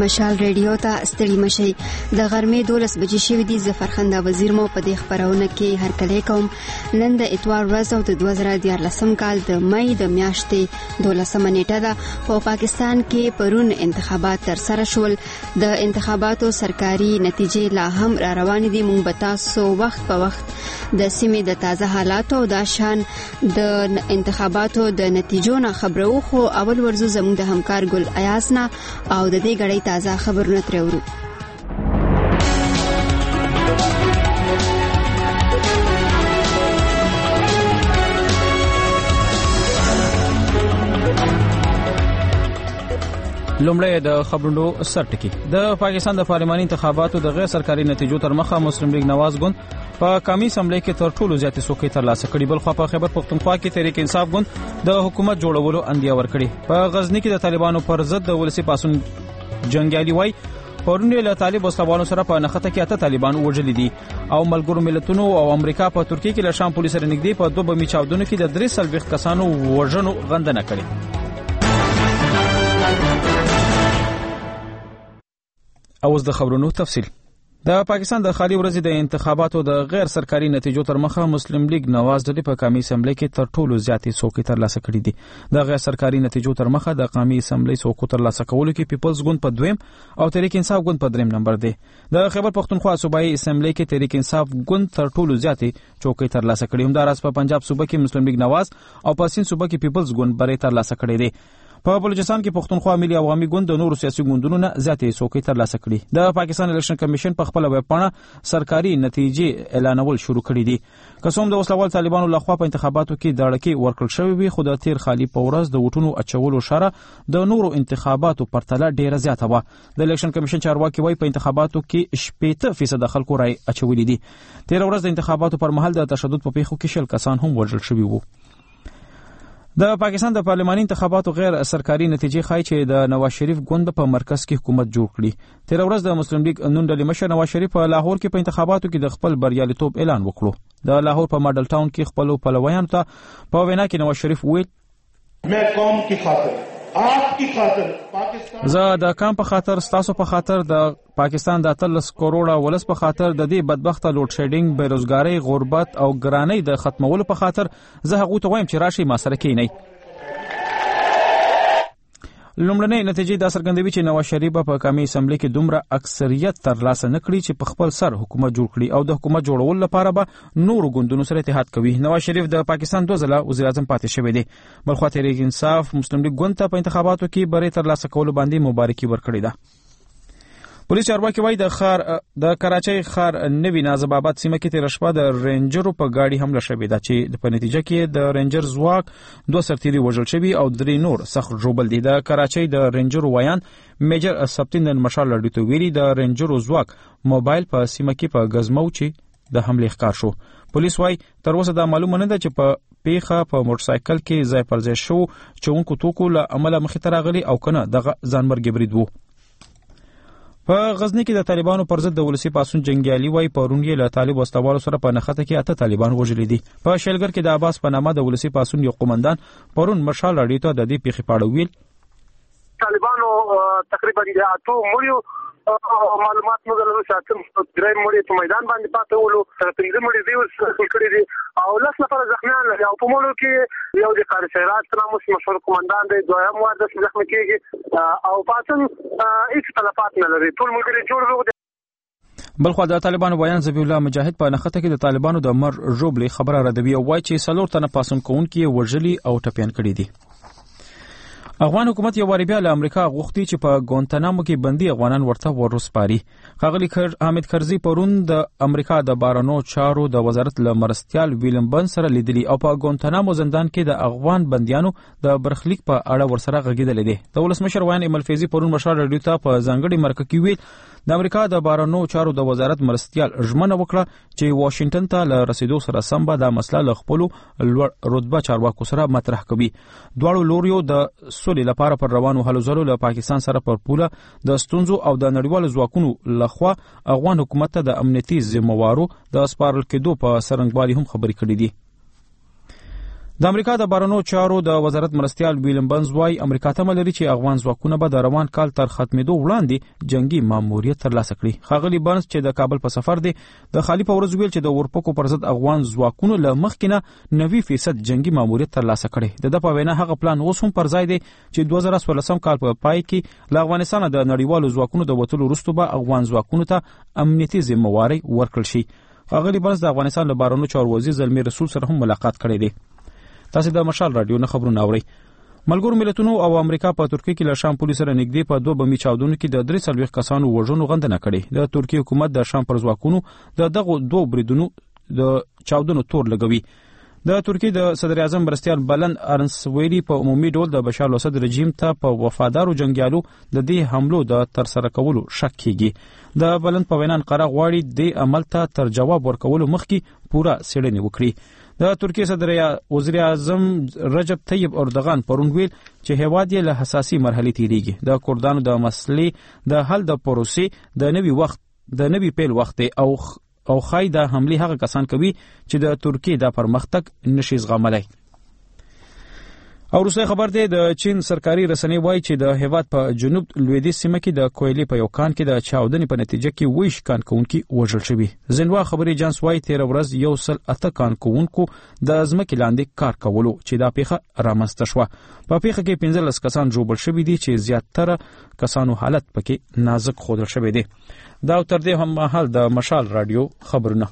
مشال ریډیو ته ستړي مشي. د غرمې 12 بجې شوې دي. ظفرخنده وزیر مو په دې خبرونه کې هرکلی کوم. نن د اتوار ورځ او د 2014 کال د مې د میاشتې 12 نیټه ده. په پاکستان کې پرون انتخابات تر سره شول. د انتخاباتو سرکاري نتیجې لا هم را روانې دي. موږ به تاسو وخت په وخت د سیمې د تازه حالاتو او د شان د انتخاباتو د نتیجو نه خبرو. خو اول ورزو زموږ د همکار ګل ایاسنا او د دې غړې تازه خبرونه ترورو. لومړی د خبرونو سرټکی. د پاکستان د پارلماني انتخاباتو د غیر سرکاري نتیجو تر مخه مسلم لیگ نواز ګوند په قومي اسمبلی کې تر ټولو زیاتې څوکۍ ترلاسه کړې. بل خو په خیبر پختونخوا کې تحریک انصاف ګوند د حکومت جوړولو اندیا ورکړي. په غزنی کې د طالبانو پر ضد د ولسی پاسون جنگیالي وای پرون له طالب وسلوالو سره په نخته کې 8 طالبان وژل دي او ملګرو ملتونو او امریکا په ترکیه کې له شام پولیس سره نږدې په 2 بمي چاودنو کې د 3 کسانو وژنو غندنه کړې. اوس د خبرونو تفصیل. د پاکستان د خالي ورځې د انتخاباتو د غیر سرکاري نتیجو تر مخه مسلم لیگ نواز ډلې په قومي اسمبلی کې تر ټولو زیاتې څوکۍ ترلاسه کړې دي. د غیر سرکاري نتیجو تر مخه د قومي اسمبلی څوکۍ ترلاسه کولو کې پیپلز ګوند په 2م او تحریک انصاف ګوند په 3م نمبر دی. د خیبر پختونخوا صوبایي اسمبلی کې تحریک انصاف ګوند تر ټولو زیاتې څوکۍ ترلاسه کړې. همداراز په پنجاب صوبه کې مسلم لیگ نواز او په سند صوبه کې پیپلز ګوند بری ترلاسه کړې دي. په بلوچستان کې پختونخوا ملي عوامي ګوند د نورو سیاسي ګوندونو نه زیاتې څوکۍ ترلاسه کړې. د پاکستان الیکشن کمیشن په خپل ویب پاڼه سرکاري نتیجې اعلانول شروع کړې دي. قسم د وسلوال طالبانو لخوا په انتخاباتو کې دړکې ورکړل شوې وي، خو د تیر خالي په ورځ د وټونو اچولو شره د نورو انتخاباتو پرتله ډیره زیاته وه. د الیکشن کمیشن چارواکي وایي په انتخاباتو کې 80% خلکو رای اچولې دي. تیر ورځ د انتخاباتو پر مهال د تشدد په پیښو کې 60 کسان هم وژل شوي وو. د پاکستان د پارلماني انتخاباتو غیر سرکاري نتیجې ښایي چې د نواز شریف ګوند په مرکز کې حکومت جوړ کړي. تیر ورځ د مسلم لیگ نون ډلې مشر نواز شریف په لاهور کې په انتخاباتو کې د خپل بریالیتوب اعلان وکړو. د لاهور په ماډل ټاون کې خپل پلویانو ته په وینا کې نواز شریف وویل: मैं कौम की खातिर आपकी खातिर पाकिस्तान زه د قوم په خاطر ستاسو په خاطر د پاکستان د 13 کروڑه ولس په خاطر د دې بدبخته لوډ شیډینګ بیروزګاری غربت او ګرانۍ د ختمولو په خاطر زه هغه ته وایم چې راشي ما سره کینئ. لومړنۍ نتیجې دا څرګندوي چې نواز شریف په قومي اسمبلی کې دومره اکثریت ترلاسه نکړي چې په خپل سر حکومت جوړ کړي او د حکومت جوړولو لپاره به نورو ګوندونو سره اتحاد کوي. نواز شریف د پاکستان 2 ځله وزیر اعظم پاتې شوی دی. بلخو تحریک انصاف مسلم لیگ ګوند ته په انتخاباتو کې بری ترلاسه کولو باندې مبارکي ورکړې ده. پولیس چارواکي وایي د کراچۍ ښار نوي نازب آباد سیمه کې تیر شپه د رینجرو په گاډي حمله شوې ده چې په نتیجه کې د رینجر ځواک 2 سرتیري وژل شوي او 3 نور سخت ژوبل دي. د کراچۍ د رینجرو وایان میجر سبتین مشال لړډي ته ویلي د رینجرو ځواک موبایل په سیمه کې په غزمو چې د حمله ښکار شو. پولیس وایي تر اوسه دا معلومه نه ده چې په پیښه په موټر سایکل کې ځای پر ځای شو چونکو توکو له عمله مخې ته راغلي او کنه دغه ځانمرګي برید وو. په غزنی کې د طالبانو پر ضد د ولسی پاسون جنگیالي وای پرون یې له طالب وسلوالو سره په نخته کې 8 طالبان وژل دي. په شلګر کې د عباس په نامه د ولسی پاسون یو قومندان پرون مشال راډیو ته د دې پیښې په اړه ویل: طالبانو تقریبا د 8 مړیو معلومات موږ له ساتم 3 مړي په میدان باندې پاتې ولو 15 مړي دی ورسره کړی دي او لاس لپاره زخمیان لري او په مړو کې یو د قارشیرات ناموس مشهور قومندان دی، دویم واده زخمی کېږي او پاتن هیڅ تلفات نه لري، ټول ملګري جوړ وو. بلخو د طالبانو ویان ذبیح الله مجاهد په نخته کې د طالبانو د مر ژوبلې خبره ردوي او وایي چې 4 تنه پاسون کوونکي وژلي او ټپيان کړي دي. افغان حکومت یو واری بیا له امریکا غوښتي چې په ګوانتانامو کې بندي افغانان ورته ورسپاري. ښاغلي حامد کرزي پرون د امریکا د بارنو چارو د وزارت له مرستیال ویلم بن سره لیدلی او په ګوانتانامو زندان کې د افغان بنديانو د برخلیک په اړه ورسره غږیدل دي. د ولسمشر ویان ایمل فیضی پرون مشال رادیو ته په ځانګړي مرکه کې ویل د امریکا د بارنو چارو د وزارت مرستیال ژمنه وکړه چې واشنگټن ته له رسیدو سره سم به د مسله له خپل لوړ رتبه چارواکو سره مطرح کوي. دواړو لوریو د سولې لپاره پر روانو هلو ځلو له پاکستان سره پر پوله د ستونزو او د نړیوالو ځواکونو لخوا افغان حکومت ته د امنیتي ذمہوارو د سپارل کېدو په سرنګوالي هم خبرې کړې دي. د امریکا د بهرنیو چارو د وزارت مرستیال ویلم بنز وايي امریکا ته ملري چې افغان ځواکونه به د روان کال تر ختمېدو وړاندې جنگي ماموریت ترلاسه کړي. ښاغلي بنز چې د کابل په سفر دی د خالي په ورځ ویل چې د اورپکو پر ضد افغان ځواکونو له مخکې نه 90% جنگي ماموریت ترلاسه کړي. د په وینا هغه پلان اوس هم پر ځای دی چې 2014 کال په پای کې له افغانستان د نړیوالو ځواکونو د وټولو وروسته به افغان ځواکونو ته امنیتي ذمہواری ورکړل شي. ښاغلي بنز د افغانستان له بهرنیو چارو وزیر زلمي رسول سره هم ملاقات کړی دی. تاسو د مشال رادیو نه خبرونه اورئ. ملګرو ملتونو او امریکا په ترکیه کې له شام پولیس سره نږدې په 2 بمي چاودنو کې د 43 کسانو وژنو غندنه کړې. د ترکیه حکومت د شام پر ځواکونو د دغه 2 بریدونو د چاودنو تور لګوي. د ترکیه د صدر اعظم مرستیال بلند ارنسویلی په عمومي ډول د بشار الاسد رژیم ته په وفادارو جنگیالو د دې حملو د ترسره کولو شک کیږي. د بلند په وینا انقره غواړي د عمل ته تر جواب ورکولو مخکې پوره څېړنه وکړي. د ترکیه صدر وزیر اعظم رجب طیب اردوغان پرون ویل چې هیواد یې له حساسي مرحلې تیریږي. د کردانو د مسلې د حل د پروسې د نوي پیل وخت او خای د حمله هغه کسان کوي چې د ترکیه د پرمختګ نشي زغملای. او روسي خبر دی د چین سرکاري رسنۍ وایي چې د هیواد په جنوب لویدیځ سیمه کې د کویلې په یو کان کې د چاودنې په نتیجه کې ویش کان کوونکي وژل شوي. زنوا خبري اژانس وایي 13 ورځ یو سل 8 کان کوونکو د ځمکې لاندې کار کولو چې دا پیښه رامنځته شوه. په پیښه کې 15 کسان ژوبل شوي دي چې زیاتره کسانو حالت پکې نازک ښودل شوی دی. دا تر دې هم مهال د مشال رادیو خبرونه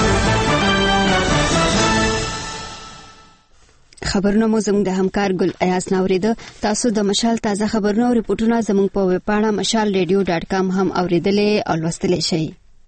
خبرونه مو زموږ د همکار ګل ایاز ناوریده. تاسو د مشال تازه خبرونه او ریپورتونه زموږ په ویب پاڼه mashalradio.com هم اوریدلې او لوستلې شئ.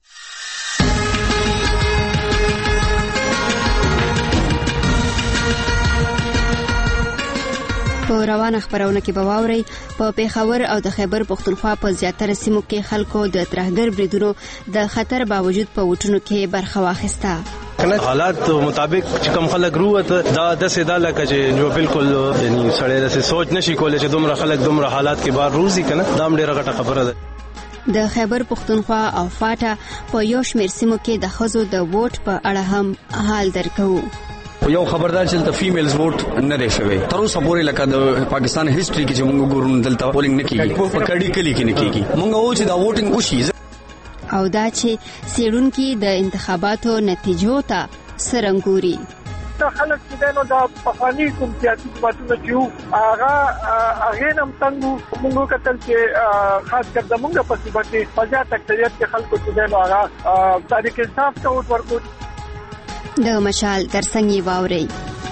په روانه خبرونه کې به واورئ په پیښور او د خیبر پښتونخوا په زیاتره سیمو کې خلکو د ترهګر بریدونو د خطر باوجود په وټونو کې برخه واخیسته. حالات مطابق چې کوم خلک روته دا د سیدا لکه چې جو بالکل یعنی سړی د سوچ نشي کولای چې دومره خلک دومره حالات کې بار روزي کنه دا ډیره غټه خبره ده. د خیبر پښتونخوا او فاټا په یو شمېر سیمو کې د ښځو د ووټ په اړه هم حال درکو. یو خبردار چې د فیمیلز ووټ نه لري تر اوسه پورې لکه د پاکستان هیستوري کې چې موږ ګورو دلته پولینګ نه کیږي په کډی کلی کې نه کیږي. موږ و چې دا ووټینګ وشي او دا چې سیړونکو د انتخاباتو نتیجو ته سرنګوري. دا خلک چې نو دا پخوانی کوم سیاسي پارټونه چې هغه نم څنګه موږ کتل چې خاص کر د موږ په سیمه کې فزات اکثریت کې خلکو چې نو هغه تاریخ انصاف ته ووټ ورکړي. د مشال ترڅنګ واوري.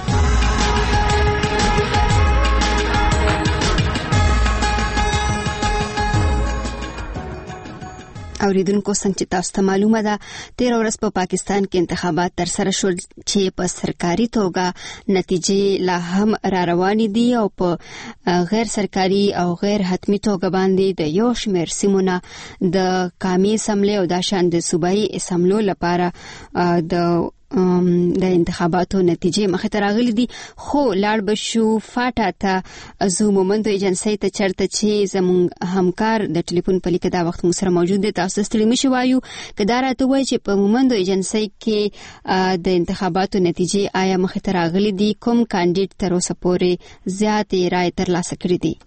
اوریدونکو څنګه تاسو ته معلومه ده 13 ورځ په پاکستان کې انتخابات تر سره شول چې په سرکاري توګه نتیجې لا هم را روانې دي او په غیر سرکاري او غیر حتمی توګه باندې د یو شمېر سیمونه د قومي اسمبلی او د شان د صوبایي اسمبلو لپاره د انتخاباتو نتیجې مخه ته راغلي دي. خو لاړ بشو فاټا ته زو مومندو ایجنسی ته چرته چې زموږ همکار د ټلیفون په لیکه دا وخت مو سره موجود دی. تاسو ستړي مشي وایو کدا راته وایي چې په مومندو ایجنسی کې د انتخاباتو نتیجې آیا مخه ته راغلي دي کوم کاندید تر اوسه پورې زیاتې رائے ترلاسه کړې دي؟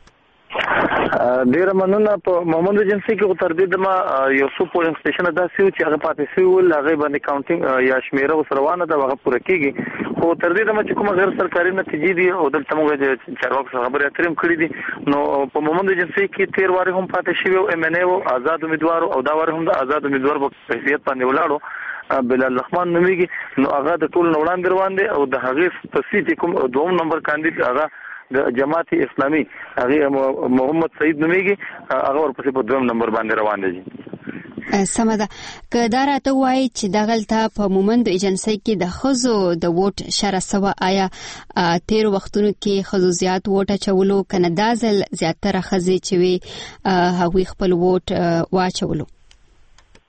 ډیر مننه. په محمد ایجنسی کې تر دې دمه یو څو پولینګ سټیشن داسې و چې هغه پاتې شوی ول هغه باندې کاونټینګ یا شمیره وسروانه دا هغه پوره کیږي. خو تر دې دمه چې کومه غیر سرکاري نتیجې دي او دلته موږ د چارواکو خبرې اترې کړې دي نو په محمد ایجنسی کې 13 واره هم پاتې شوی او ام ان ای او آزاد امیدوار او دا واره هم د آزاد امیدوار په حیثیت باندې ولاړو بلال رحمان نومیږي نو هغه د ټول نوړاندې روان دي او د هغه تفصیل کوم دوم نمبر کاندید هغه د جماعت اسلامي هغه محمد سعید نومیږي هغه ورپسې په دوم نمبر باندې روان دي. سمه ده. که دا راته وایي چې دغلته په مومند ایجنسی کې د ښځو د ووټ شره سوه آیا تیر وختونو کې ښځو زیات ووټ اچولو کنه دا ځل زیاتره ښځې چې وي هغوی خپل ووټ واچولو؟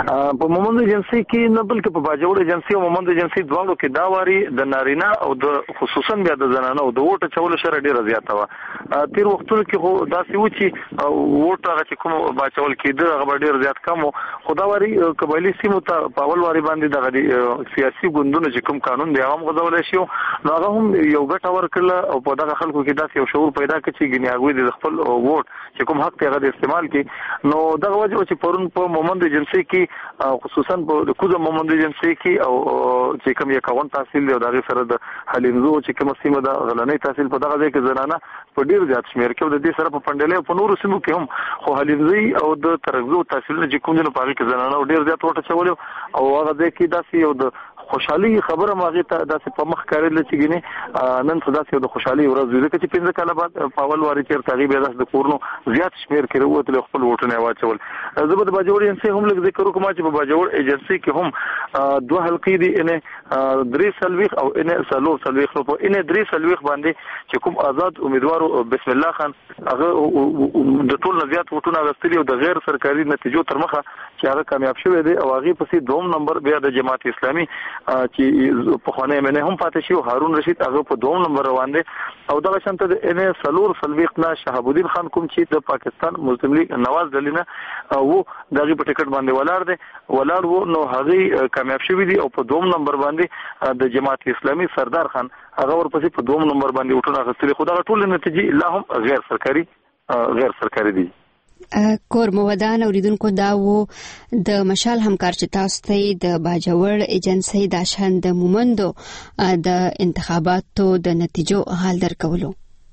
په مومند ایجنسی کې نه بلکې په باجوړ ایجنسی او مومند ایجنسی دواړو کې دا واری د نارینه او د خصوصا بیا د زنانه او د ووټ چول شر ډیره زیاته و تیر وختونو کې خو داسې و چې ووټ هغه چې کوم باچول کېده هغه ډیر زیات کم خدا واری قبایلی سیمو ته په اول واری باندې د سیاسي ګوندونو چې کوم قانون دی هغه غوډول شي نو هغه هم یو ګټه ورکړه او په دغه خلکو کې داسې یو شعور پیدا کړ چې ګنیاګوي د خپل ووټ چې کوم حق ته هغه استعمال کړي نو دغه وجه چې پرون په مومند ایجنسی کې خصوصا په کوزه مومند ایجنسی کې او چې کوم یو کاون تحصیل او دغه سره د حلیمزو چې کوم سیمه د غلنۍ تحصیل په دغه ځای کې زنانه په ډیر زیات شمیر کې د دې سره په پندلې په نورو سیمو کې هم خو حلیمزي او د ترغزو تحصیل چې کوم نه پاره کې زنانه ډیر زیات وټه چول او هغه ځای کې داسې یو د خوشحالي خبره ماغه ته داسې په مخ کارل چې ګینه نن صدا سي د خوشحالي ورځ ویل چې 15 کاله بعد په اول واری چې تغیب داس د کورنو زیات شمیر کړي وو ته خپل وټونه واچول زبد باجوړ ایجنسی هم لږ ذکر وکم چې په باجوړ ایجنسی کې هم دوه حلقې دي ان درې سلويخ او ان سلو سلويخ په ان درې سلويخ باندې چې کوم آزاد امیدوار بسم الله خان هغه د ټول زیات وټونه غستلی او د غیر سرکاري نتیجو تر مخه چې هغه کامیاب شوه دی او هغه پسې دوم نمبر بیا د جماعت اسلامي چې په خانه منه هم پاتې شو هارون رشید هغه په دوم نمبر روان دي او دغه شانته د ان سلور سلويخ نه شهاب الدین خان کوم چې د پاکستان مسلم لیگ نواز دلینه او دغه په ټیکټ باندې ولاړ وو نو هغه کامیاب شوی دی او په دوم نمبر باندې د جماعت اسلامي سردار خان هغه ورپسې په دوم نمبر باندې وټونه غستلي خو دا ټول نتیجې الله هم غیر سرکاري دي کور مودان اوریدونکو دا وو د مشال همکار چې تاسو ته د باجوړ ایجنسی د شان د مومندو د انتخاباتو د نتیجو حال درکولو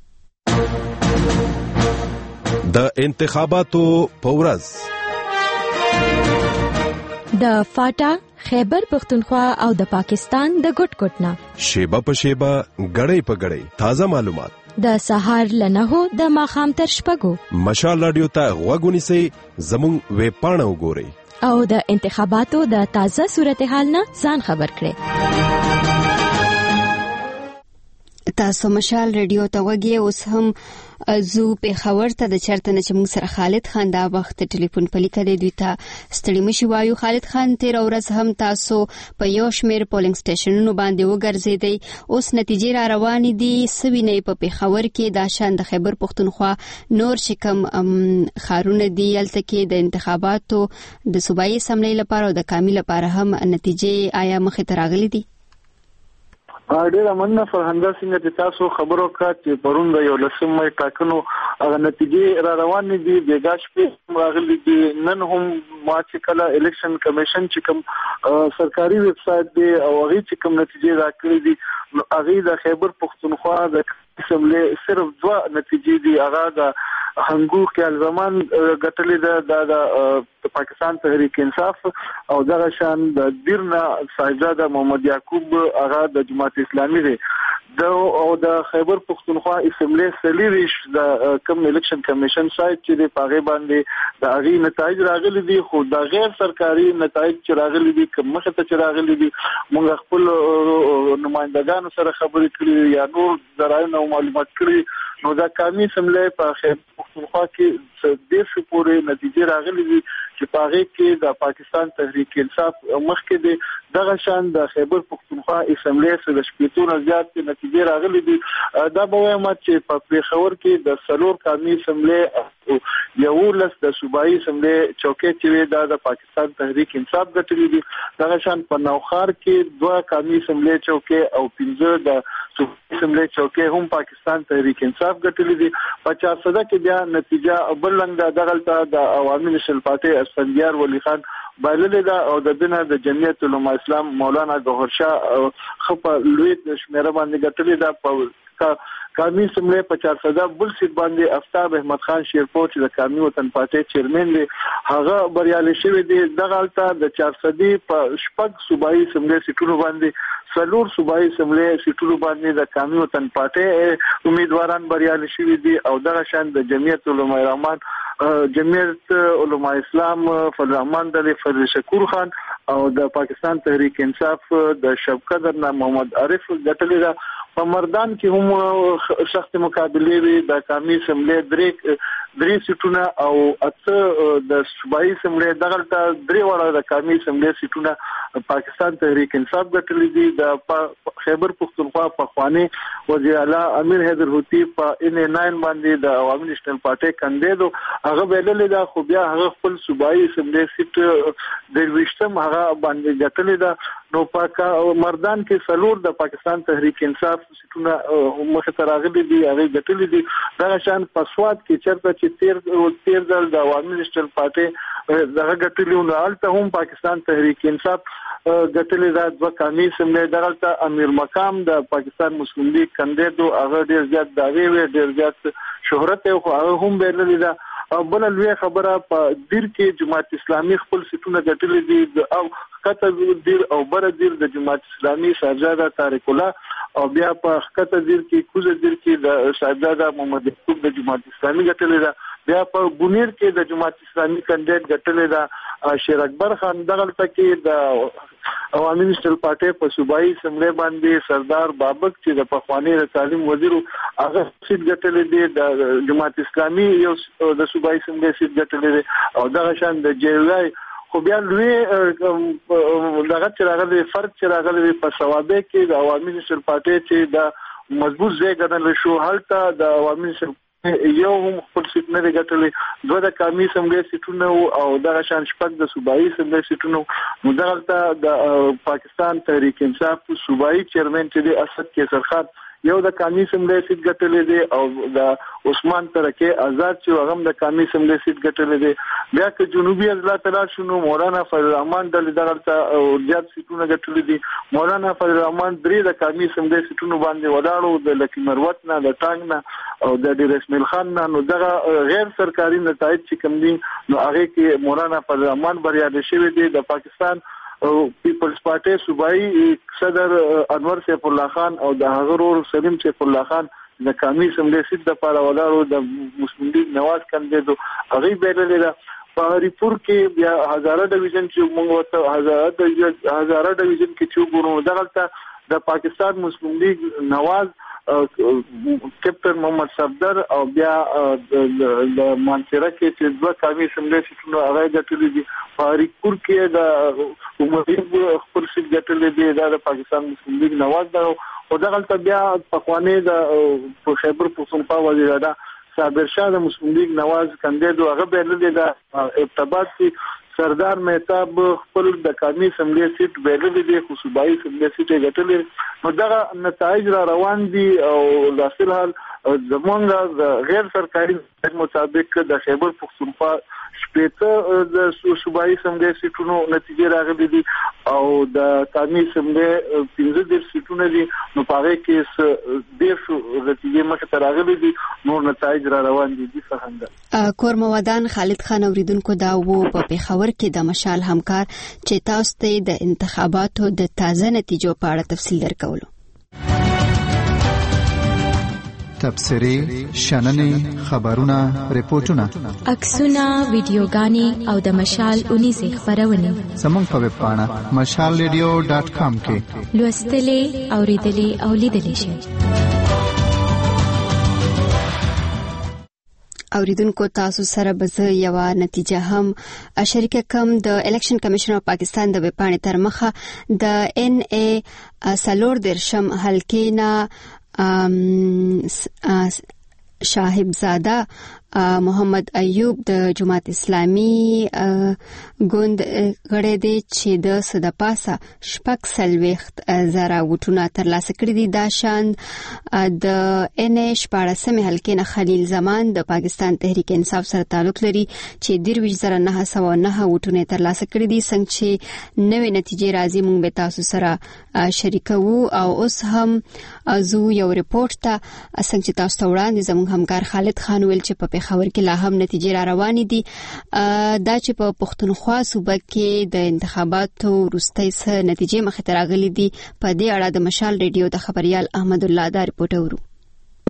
د انتخاباتو پورز د فاټا خیبر پختونخوا او د پاکستان د ګټ شیبه په شیبه غړې په غړې تازه معلومات د سهار لنهو د ماخام تر شپږو مشال رادیو ته غوږونی سي زموږ ویب پاڼه وګورئ او د انتخاباتو د تازه صورتحال نه ځان خبر کړئ تاسو مشال رادیو ته وګورئ اوس هم زو په خبر ته د چرته نه چې موږ سره خالد خان دا وخت ټلیفون پلی کړی دوی ته ستړي مشي وایو خالد خان تیر ورځ هم تاسو په یو شمیر پولینګ سټیشنونو باندې وګرځیدئ اوس نتیجې را روانې دي سوینه په خبر کې دا شان د خیبر پختونخوا نور چې کوم خارونه دي الته کې د انتخاباتو د صوبایي اسمبلی لپاره او د کامل لپاره هم نتیجې آیا مخه تراغلي دي ډیره مننه فرهنګ څنګه چې تاسو خبرو کړه چې پرون د یو لسمه ټاکنو هغه نتیجې را روانې دي د گاش په راغلي دي نن هم ما چې کله الیکشن کمیشن چې کوم سرکاري ویب سټ دی او هغه چې کوم نتیجې راکړي دي هغه د خیبر پختونخوا د اسمبلی صرف دوه نتیجې دي هغه د هنګو خیال زمان غټلې د پاکستان تحریک انصاف او دغه شان د دیرنا صاحبزاده محمد یعقوب هغه د جماعت اسلامي دی او د خیبر پختونخوا اسمبلی سلیریش د کم الیکشن کمیشن سایت چې د پاغه باندې د اغي نتایج راغلي دي خو د غیر سرکاري نتایج چې راغلي دي کوم مخه ته چې راغلي دي موږ خپل نمائندګانو سره خبرې کړې یا نور ذرایع معلومات کړې نو دا کمی سملې په خیبر پختونخوا کې د څه پورې نتیجې راغلي دي چې پاغه کې د پاکستان تحریک انصاف مخکې دي دغه شان د خیبر پختونخوا اسمبلی سره شپږ زیات نتیجې راغلي دي دا به وایم چې په پیښور کې د سلور کمی اسمبلی یو لس د صوبایي اسمبلی چوکۍ چې د پاکستان تحریک انصاف ګټلې دي دغه شان په نوخار کې دوه کمی اسمبلی چوکۍ او 15 د صوبایي اسمبلی چوکۍ هم پاکستان تحریک انصاف ګټلې دي 50 کې بیا نتیجه بلنګ دغلطه د عوامي نشل پارټي اسفندیار ولی خان بایللې دا او د دنیا د جمعیت علماء اسلام مولانا ګوهر شاه خپل لوی شمیره باندې ګټلې دا په کامی سملې 50 بل سیټ باندې افتاب احمد خان شیرپور چې د کامی وطن پارټي چیرمن دی هغه بریالي شوی دی دغه الته د 400 په شپږ صوبایي سملې سیټونو باندې سلور صوبایي سملې سیټونو باندې د کامی وطن پارټي امیدواران بریالي شوی دي او دغه شان د جمعیت علماء رحمان جمعیت علماء اسلام فضل الرحمن د فضل شکور خان او د پاکستان تحریک انصاف د شبقدر محمد عارف ګټلې دا په مردان کې هم سخت مقابله وی د کامی سملې درې 3 سیټونه او اته د صوبایي اسمبلی دغه 3 وړه د قومي اسمبلی سیټونه پاکستان تحریک انصاف ګټلې دي. د خیبر پختونخوا په خواني وزیر اعلی امیر حیدر هوتی په ان9 باندې د عوامي نېشنل پارټي کاندیدو هغه ویلل دا خو بیا هغه خپل صوبایي اسمبلی سیټ د وشتم هغه باندې ګټلې ده. نو پاکا مردان کې سلور د پاکستان تحریک انصاف سیټونه مخه تراغلي دي هغه ګټلې دي. دا شان پسواد کې چرته چې 13 ځل د عوامي نېشنل پارټي دغه ګټلې نو الته هم پاکستان تحریک انصاف ګټلې دا د قومي اسمبلی دغه امیر مقام د پاکستان مسلم لیگ کاندیدو هغه ډیر زیات داوی ډیر زیات شهرت او هغه هم ویلل دا. بل لوی خبره په دیر کې جماعت اسلامي خپل سیټونه ګټلې دي او خطه دیر او بر دیر د جماعت اسلامي شهزاده طارق الله او بیا په خطه دیر کې کوزه دیر کې د شهزاده محمد یعقوب د جماعت اسلامي ګټلې ده. بیا په بونیر کې د جماعت اسلامي کاندید ګټلې ده. شیر اکبر خان دغه کې د عوامي نېشنل پارټي په صوبایي اسمبلی باندې سردار بابک چې د پخوانی تعلیم وزیر هغه سیټ ګټلې دي. د جماعت اسلامي یو د صوبایي اسمبلی سیټ ګټلې دي او دغه شان د جیوای خو بیا لوی دغه چې راغلي فرق چې راغلي په ثوابه کې د عوامي نېشنل پارټي چې د مضبوط ځای ګڼل شو هلته د عوامي نېشنل یو هم خپل سیټ نه ګټلې دوه د قومي اسمبلی سیټونه او دغه شان شپږ د صوبایي اسمبلی سیټونه. نو دغه د پاکستان تحریک انصاف صوبایي چیرمن چې د اسد کیسر خان یو د قومي اسمبلی سیټ ګټلې دي او د عثمان ترکي آزاد چې هغه د قومي اسمبلی سیټ ګټلې دي. بیا که جنوبي اضلاع تلل شنو مولانا فضل الرحمن د دغه زیات سیټونه ګټلې دي. مولانا فضل الرحمن 3 د قومي اسمبلی سیټونه باندې ولاړو د لکی مروت نه د ټانګ نه او د ډیر اسماعیل خان نه. نو دغه غیر سرکاري نتایج چې کوم دي نو هغه کې مولانا فضل الرحمن بریالي شوی دی. د پاکستان پیپلز پارټي صوبایي صدر انور سیف الله خان او د هغه ورور سلیم سیف الله خان د قومي اسمبلی سیټ د پاره ولاړو د مسلم لیگ نواز کاندیدو هغه بیرلې ده. په هریپور کې بیا هزاره ډیویژن چې موږ ورته هزاره ډیویژن کې چې وګورو دغه د پاکستان مسلم لیگ نواز کیپټن محمد صفدر او بیا د مانچره کې چې دوه قومي اسمبلی سیټونه هغه ګټلې دي. په هریپور کې د عمرید خپل سیټ ګټلې دي دا د پاکستان مسلم لیگ نواز ده او دغه بیا پخوانی د خیبر پختونخوا وزیر اعلی صابر شاه د مسلم لیگ نواز کاندیدو هغه بیرلې ده. ارتباط کې سردار مهتاب خپل د قومي اسمبلی سیټ بیرلې دي خو صوبایي اسمبلی سیټ ګټلې. نو دغه نتایج را روان دي او لاسل حال زمونږ د غیر سرکاري مطابق د خیبر پختونخوا شپږ د صوبایي اسمبلی سیټونو نتیجې راغلي دي او د قومي اسمبلی 15 سیټونه دي. نو په هغه کې ډېر نتیجې مخه راغلي دي نور نتایج را روان دي. څنګه کورموادان خالد خان اوریدونکو دا وو په پیښور کې د مشال همکار چې تاسو ته د انتخاباتو د تازه نتیجو په اړه تفصیل درکولو. تبصرې شننې خبرونه ریپورتونه عکسونه ویډیوګانې او د مشال 19 خبرونه زموږ په ویب پاڼه mashalradio.com کې لوستلې اوریدلې او لیدلې شئ. اوریدونکو تاسو سره به یو نتیجه هم شریکه کوم. د الیکشن کمیشن اف پاکستان د وپاڼې تر مخه د ان ای سلور درشم حلقې نه شاهبزاده محمد ایوب د جماعت اسلامي ګوند غړی دی چې د صدپاسه شپږ سلويخت زره وټونه ترلاسه کړي دي. دا شان د ان شپاړسمې حلقې نه خلیل زمان د پاکستان تحریک انصاف سره تعلق لري چې 23,909 وټونه ترلاسه کړي دي. څنګه چې نوې نتیجې راځي موږ به تاسو سره شریکو او اوس هم زو یو ریپورت ته څنګه چې تاسو ته وړاندې زموږ همکار خالد خان ویل چې په خبر کې لا هم نتیجې را روانې دي. دا چې په پښتونخوا صوبه کې د انتخاباتو وروستۍ څه نتیجې مخې ته راغلي دي په دې اړه د مشال ریډیو د خبريال احمد الله دا ریپورت اورو.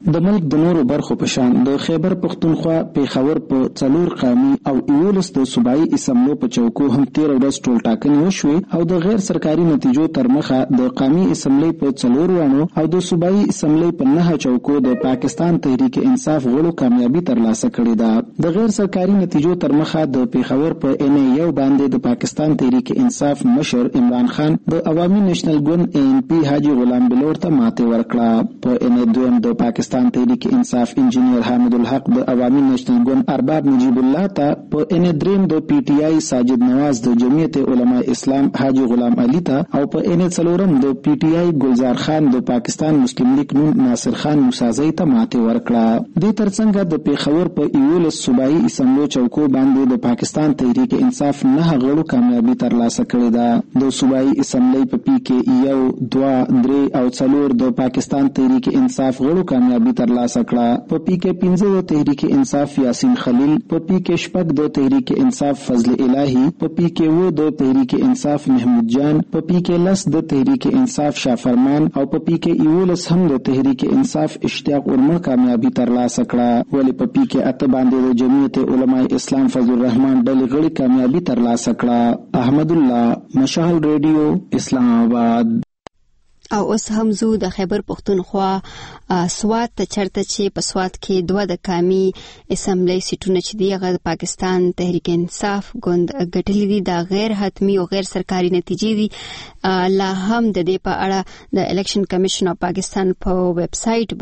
د ملک د نورو برخو په شان د خیبر پختونخوا پیښور په 4 قومي او 11 د صوبایي اسمبلو په چوکو هم 13 ورځ ټول ټاکنې وشوې او د غیر سرکاري نتیجو تر مخه د قومي اسمبلی په 4 وانو او د صوبایي اسمبلی په 9 چوکو د پاکستان تحریک انصاف غړو کامیابی ترلاسه کړې ده. د غیر سرکاري نتیجو تر مخه د پیښور په NA1 باندې د پاکستان تحریک انصاف مشر عمران خان د عوامي نېشنل ګوند ANP حاجی غلام بلور ته ماته ورکړه. په NA2 د پاکستان تحریک انصاف انجینیر حامد الحق د عوامي نېشنل ګوند ارباب نجیب الله ته، په NA3 د PTI ساجد نواز د جمعیت علماء اسلام حاجی غلام علي ته او په NA4 د PTI ګلزار خان د پاکستان مسلم لیگ نون ناصر خان موسازی ته ماته ورکړه. د ترڅنګ د پیښور په 11 صوبایي اسمبلو چوکو باندې د پاکستان تحریک انصاف 9 غړو کامیابی ترلاسه کړې ده. د صوبایي اسمبلی په PK 1 2 3 او 4 د پاکستان تحریک انصاف غړو کامیابی ترلاسه کړه. په PK 15 د تحریک انصاف یاسین خلیل، په PK 6 د تحریک انصاف فضل الهی، په PK 9 د تحریک انصاف محمود جان، په PK 10 د تحریک انصاف شافرمان او په PK 11 هم د تحریک انصاف اشتیاق ارمه کامیابی ترلاسه کړه. ولی په PK 8 باندې د جمعیت علماء اسلام فضل الرحمن ډلې غړي کامیابی ترلاسه کړه. احمد الله، مشال ریډیو، اسلام آباد. او اوس هم زو د خیبر پختونخوا سوات ته چرته چې په سوات کې 2 د قومي اسمبلی سیټونه چې دی هغه پاکستان تحریک انصاف ګوند ګټلې دي د غیر حتمی او غیر سرکاري نتیجې دي. لا هم د دې په اړه د الیکشن کمیشن اف پاکستان په ویب سټ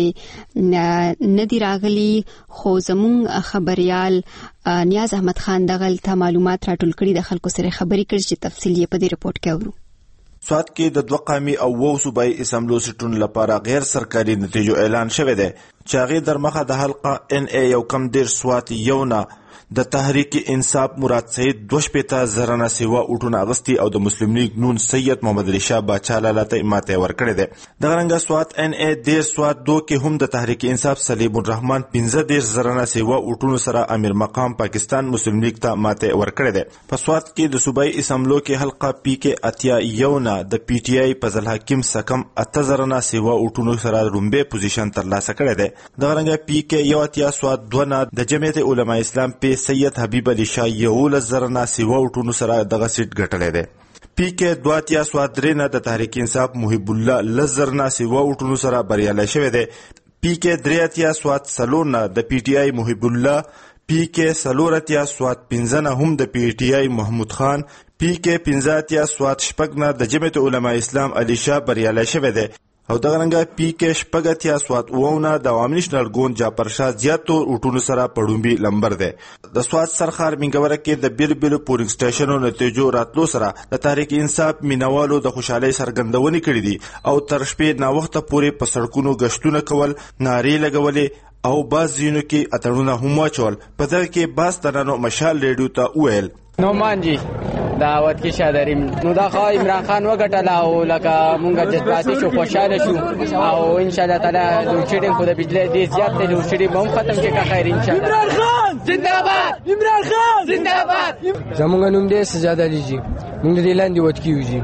باندې ندی راغلي، خو زمون خبريال نیاز احمد خان دغه معلومات راټول کړي د خلکو سره خبري کړي چې تفصیل یې په دې رپورت کې اورو. سوات کې د 2 قومي او 9 صوبایي اسمبلو سیټونو لپاره غیر سرکاري نتیجو اعلان شوه دی چې هغه در مخه د حلقه NA یو کم دیر سوات یونا د تحریک انصاف مراد سید 2.0 سیوا اوټونه اغستی او د مسلم لیگ نون سید محمد علی شاه باچا لاله ماته ورکړی دی. د رنګ سوات NA د سوات 2 کې هم د تحریک انصاف سلیم الرحمن 15.0 سیوا اوټونو سره امیر مقام پاکستان مسلم لیگ ته ماته ورکړی دی. په سوات کې د صوبایي اسمبلو کې حلقه PK 81 د PTI فضل حکیم سکم 8.0 سیوا اوټونو سره رومبه پوزیشن ترلاسه کړی دی. د رنګ PK 1 سوات 2 د جمعیت علماء اسلام په سید حبیب علی شاه 11 سیوا اوټونو سره دغه سیټ ګټلې ده. PK 2 سوات 3 د تحریک انصاف محب الله 10 سیوا اوټونو سره بریالی شوی دی. PK 3 سوات 3 د PTI محب الله، PK 4 سوات 15 هم د PTI محمود خان، PK 15 سوات 6 د جمعیت علماء اسلام علی شاه بریالی شوی دی. او دغه رنګه PK 6 سوات 9 د عوامي نېشنل ګوند جعفر شاه زیاتو اوټونو سره پړومبي لمبر دی. د سوات سرخار منګوره کې د بیل بیل پولینګ سټیشنونو نتیجو راتلو سره د تحریک انصاف مینوالو د خوشحالۍ سرګندونې کړې دي او تر شپې نا وخت پورې په سړکونو گشتونه کول، نارې لګولې او باز ځینو کې اتړونه هم واچول. په دغه کې باز تنانو مشال ریډیو ته وویل نومان جی دعوت کې شادریم نو دا خو عمران خان وګټل او لکه مونږ جذباتي شو خوشاله شو او ان شاء الله تعالی د چټین خو د بجلی ډیر زیات ته د چټي بم ختم کې کا خیر ان شاء الله. عمران خان زنده‌باد، عمران خان زنده‌باد. زمونږ نوم دې سجاد علي جی، مونږ دې لاندې وټ کیږي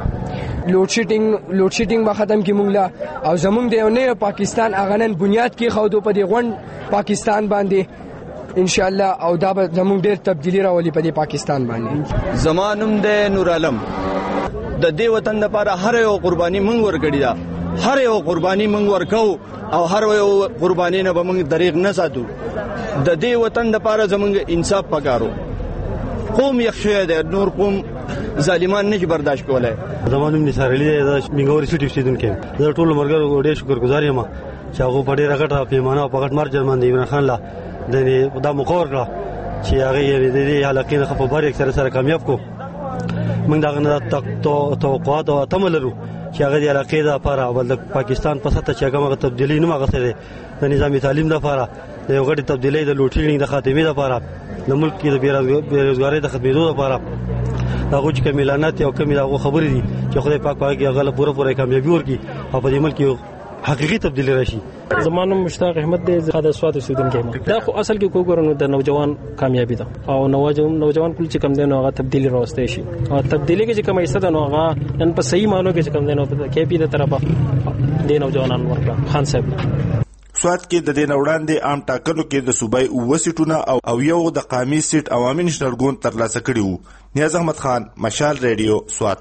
لوډ شیډینګ به ختم کی مونږ او زمونږ د نه پاکستان اغنن بنیاد کې خو په دې غونډ پاکستان باندې ان شاء الله او دا به زموږ ډېر تبدیلی راولي په دې پاکستان باندې. زمانم د نور عالم د دې وطن لپاره هر یو قرباني مونږ ورکړی دا، هر یو قرباني مونږ ورکو او هر یو قرباني نه به مونږ دریغ نه ساتو. د دې وطن لپاره زموږ انصاف پکارو. قوم یو شی دی، نور قوم ظالمان نه برداشت کولای. زمانم نثار علي د منګوري سټي اوسیدونکو زه ټول مرګ ډېر شکرګزار یم چې هغه په ډېر غټه پیمانه او په غټ مارجن باندې عمران خان لا دا مقرر کړه چې هغه یې د دې حلقې نه په بار اکثر سره کامیاب کو. موږ دا غنه توقعات او تمل لرو چې هغه د حلقې لپاره او د پاکستان په سطح چې هغه تبدیلی نه مغسره د نظام تعلیم لپاره د یو غټي تبدیلی د لوټینګ د خاتمې لپاره د ملک کې د بیروزګاری د ختمېدو لپاره هغه چې کملانات او کمی هغه خبرې دي چې خدای پاک هغه غل پوره کامیابی ورکړي او په دې ملک حقیقي تبدیلی راشي. زمانم مشتاق احمد دې خاطر سواد اوسیدونکو دا خو اصل کې کوګورنو د نوجوان کامیابی ده او نوجوان کول چې کم دین هغه تبدیلی راوستي شي او تبدیلی کې چې کومه حصہ ده نو هغه نن په صحیح معنی کې چې کم دین او کې پی د طرفه د نوجوانان ورکړه خان صاحب. سواد کې د دې وړاندې عام ټاکنو کې د صوبای 9 سیټونه او یو د قومي سیټ عوامي نشنرګون ترلاسه کړي وو. نیاز احمد خان، مشال ریډیو، سواد.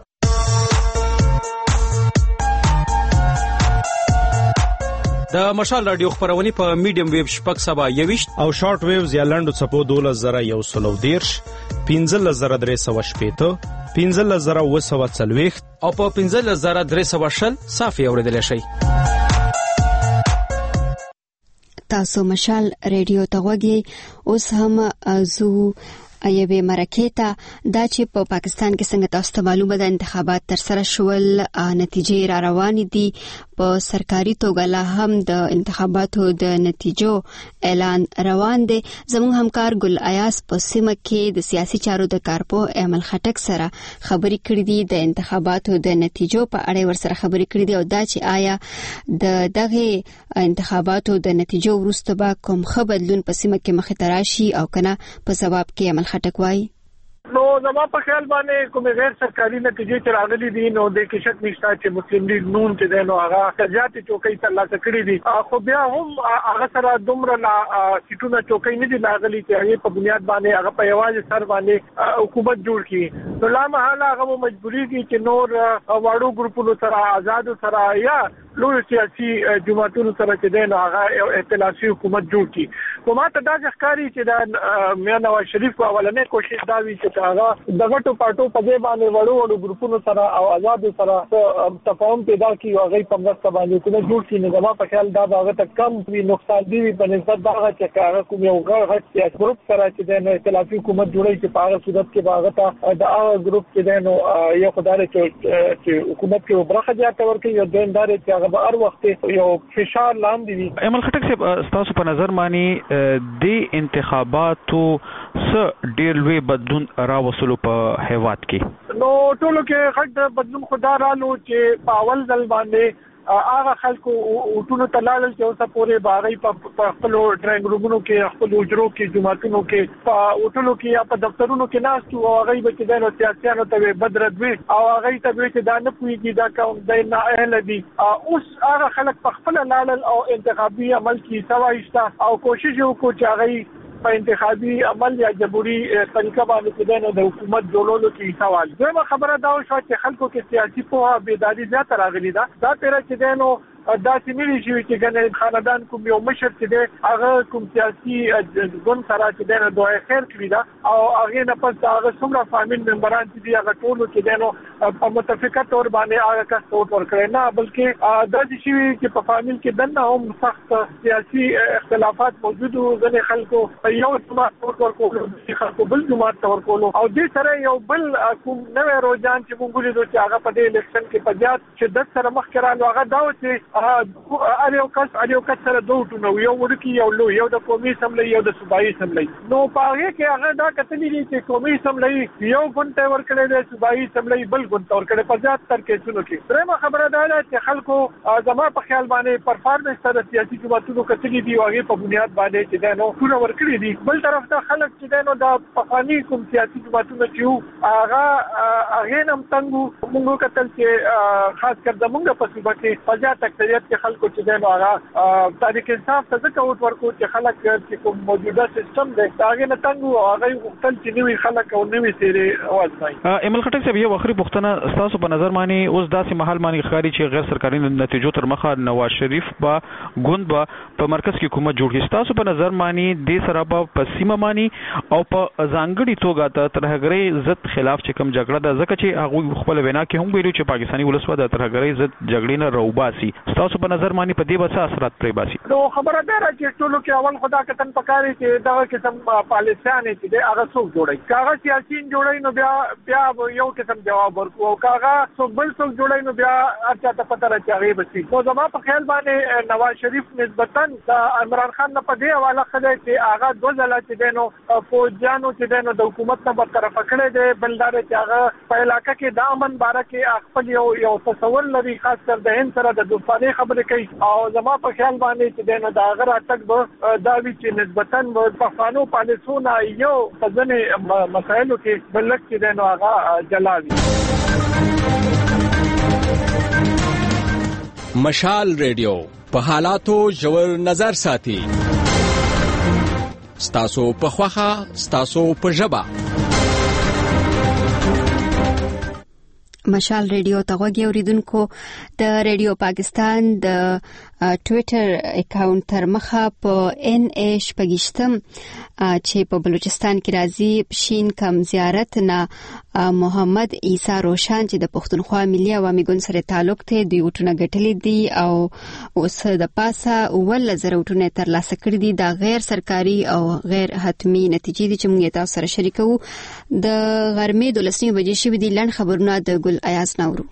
د مشال رادیو خبرونه په میډیم ویب شپږ سبا 21 او شارټ ویوز یا لنډو څپو 12130 15380 15940 او په 15320 صافي اوریدل شي. تاسو مشال ریډیو ته غوږی. اوس هم زو ایوه مرکه دا چې په پاکستان کې څنګه تاسو ته معلومه ده انتخابات تر سره شول، نتیجې را روان دي. په سرکاري توګه لا هم د انتخاباتو د نتیجو اعلان روان دی. زموږ همکار ګل ایاس په سیمه کې د سیاسي چارو د کارپو امل خټک سره خبرې کړې دي. د انتخاباتو د نتیجو په اړه ورسره خبرې کړې دي او دا چې آیا د دغه انتخاباتو د نتیجو وروسته به کوم بدلون په سیمه کې مخې ته راشي او کنه په جواب کې امل خټک وایي. نو زما په خیال باندې کوم غیر سرکاري نتیجې چې راغلي دي نو د کې شک نشته چې مسلم لیگ نون چې دنو هغه سجاتي چوکۍ ترلاسه کړې دي. خو بیا هم هغه سره دومره سیټونه چوکۍ نه دي راغلي چې هغه په بنیاد باندې هغه په یوازې سر باندې حکومت جوړ کړي. نو لا محاله هغه مجبوري دي چې نور واړو ګروپونو سره آزاد سره یا لوی سیاسي جماعتونو سره چې دنو هغه ائتلافي حکومت جوړ کړي. کومه ته دا ښکاری چې دا میا نواز شریف په اولنې کوشش دا وی چې هغه دغه ټاټو په دې باندې وړو ګروپونو سره او آزاد سره تفاهم پیدا کړي او هغه په مرسته باندې کومه جوړ شي. نو زما په خیال دا هغه ته کم وی نقصان دی په نسبت دا چې هغه کوم یو غړ سیاسي ګروپ سره چې د ائتلافي حکومت جوړي چې په هغه صورت کې هغه ته دا ګروپ چې دنو یو خدای چې حکومت کې برخه جاته ورکړي یو دیندار چې هغه به هر وخت یو فشار لاندې وي. امل خټک صاحب تاسو په نظر باندې د انتخاباتو څه ډېر لوی بدلون راوصلو په هیواد کې؟ نو ټولو کې غټ بدلون خدا رالو چې په اول ځل باندې هغه خلکو ټولو تلال چې اوسه پورې باغی په خپل ډرینګ رومونو کې خپل اجرو کې جماعتونو کې په ټولو کې یا په دفترونو کې ناست او هغه به چې د سیاسيانو ته بدردوي او هغه ته به چې دا نه پويږي دا کوم د نه اهل دي. اوس هغه خلک په خپل لال او انتخابي عمل کې سوایشته او کوشش وکړي چې هغه په انتخابي عمل یا جمهوریت طریقه باندې چې د حکومت جوړولو کې سوال. دغه خبره دا شو چې خلکو کې سیاسي پوهه بیداری زیات راغلي دا تر چې دنو دا سیمې شي چې ګنې خاندان کوم یو مشر چې دی هغه کوم سیاسي ګوند سره چې دنه دوه خیر کړی دا او هغه نه پس هغه څومره فامیل ممبران چې دی هغه ټول چې دنه په متفقه تور باندې هغه کا سپورټ ورکړي نه بلکې دا شي چې په فامیل کې دنه هم سخت سیاسي اختلافات موجود وو. ځنې خلکو یو جماعت ورکول خلکو بل جماعت ورکول او دې سره یو بل کوم نوې روزان چې مونږ لیدو چې هغه په دې الیکشن کې په ځات شدت سره مخ کړه هغه دا و چې اړیو کس سره دوه یو ورکی یو لو یو د قومي سملې یو د صوبایي سملې. نو پاره کې هغه دا کتلې دي چې قومي سملې یو ګونته ورکړي د صوبایي سملې بل ګونته ورکړي په ځات تر کې څونو کې. درېمه خبره دا ده چې خلکو زما په خیال باندې پرفارمنس سره سیاسي جماعتونو کتلې دي او هغه په بنیاد باندې چې دنو ټول ورکړي دي. بل طرف ته خلک چې دنو د پخوانی کوم سیاسي جماعتونو چې هغه نم څنګه موږ کتل چې خاص کر زمونږ په صوبه کې په ځات اکثریت کې خلکو چې دنو هغه تاریخ انصاف ته ځکه ورکو چې خلک چې کوم موجوده سیستم دی هغه نه څنګه هغه خپل چې نوې خلک او نوې سیرې وځي. امل خټک صاحب یو اخري پوښتنه تاسو په نظر باندې اوس داسې محل باندې ښکاري چې غیر سرکاري نتیجو تر مخه نواز شریف با ګوند با په مرکز کې حکومت جوړ کړي. تاسو په نظر باندې د سره په سیمه باندې او په ځانګړي توګه د ترهګرۍ ضد خلاف چې کوم جګړه ده ځکه چې هغه خپل وینا کې هم ویلو چې پاکستاني ولسوه د ترهګرۍ ضد جګړې نه روباسي. تاسو په نظر باندې په دې به څه اثرات پرې باسي؟ نو خبره ده چې ټولو کې اول خدا کتن پکاري چې دا قسم پالیسیانې چې هغه څوک جوړي کاغه سیاسي جوړي نو بیا یو قسم جواب ورکو او کاغه څوک بل څوک جوړي نو بیا اچھا ته پته راځي هغه بسي. نو زما په خیال باندې نواز شریف نسبتاً عمران خان نه په دې حواله خله چې هغه دوه ځله چې دنو فوجانو چې دنو د حکومت نه برطرف کړي دي بلدار چې هغه په علاقې کې د امن بارکه خپل یو تصور لري خاص کر د هند سره د دوستانه خبرې کوي او زما په خیال باندې چې دنو دا هغه راټک به دا وی چې نسبتاً په فانو پالیسونه یو ځنې مسایلو کې بلک چې دنو هغه جلاوي. مشال ریډیو په حالاتو ژور نظر ساتي. ستاسو په خوخه، ستاسو په ژبه. مشال ریډیو ته غوږی اوریدونکو، د ریډیو پاکستان د ټویټر اکاونټ تر مخه په NH پګشتم چې په بلوچستان کې راځي شین کم زیارت نه محمد عیسی روشان چې د پښتونخوا ملي عوامي ګوند سره تعلق ته دی وټونه غټلې دي او اوس د پاسه ول زروټونه تر لاسه کړې دي. د غیر سرکاري او غیر حتمی نتیجې دي چې موږ تاسو سره شریکو. د غرمې 12 بجې شوې دي. لړ خبرونه د ګل ایاز نورو.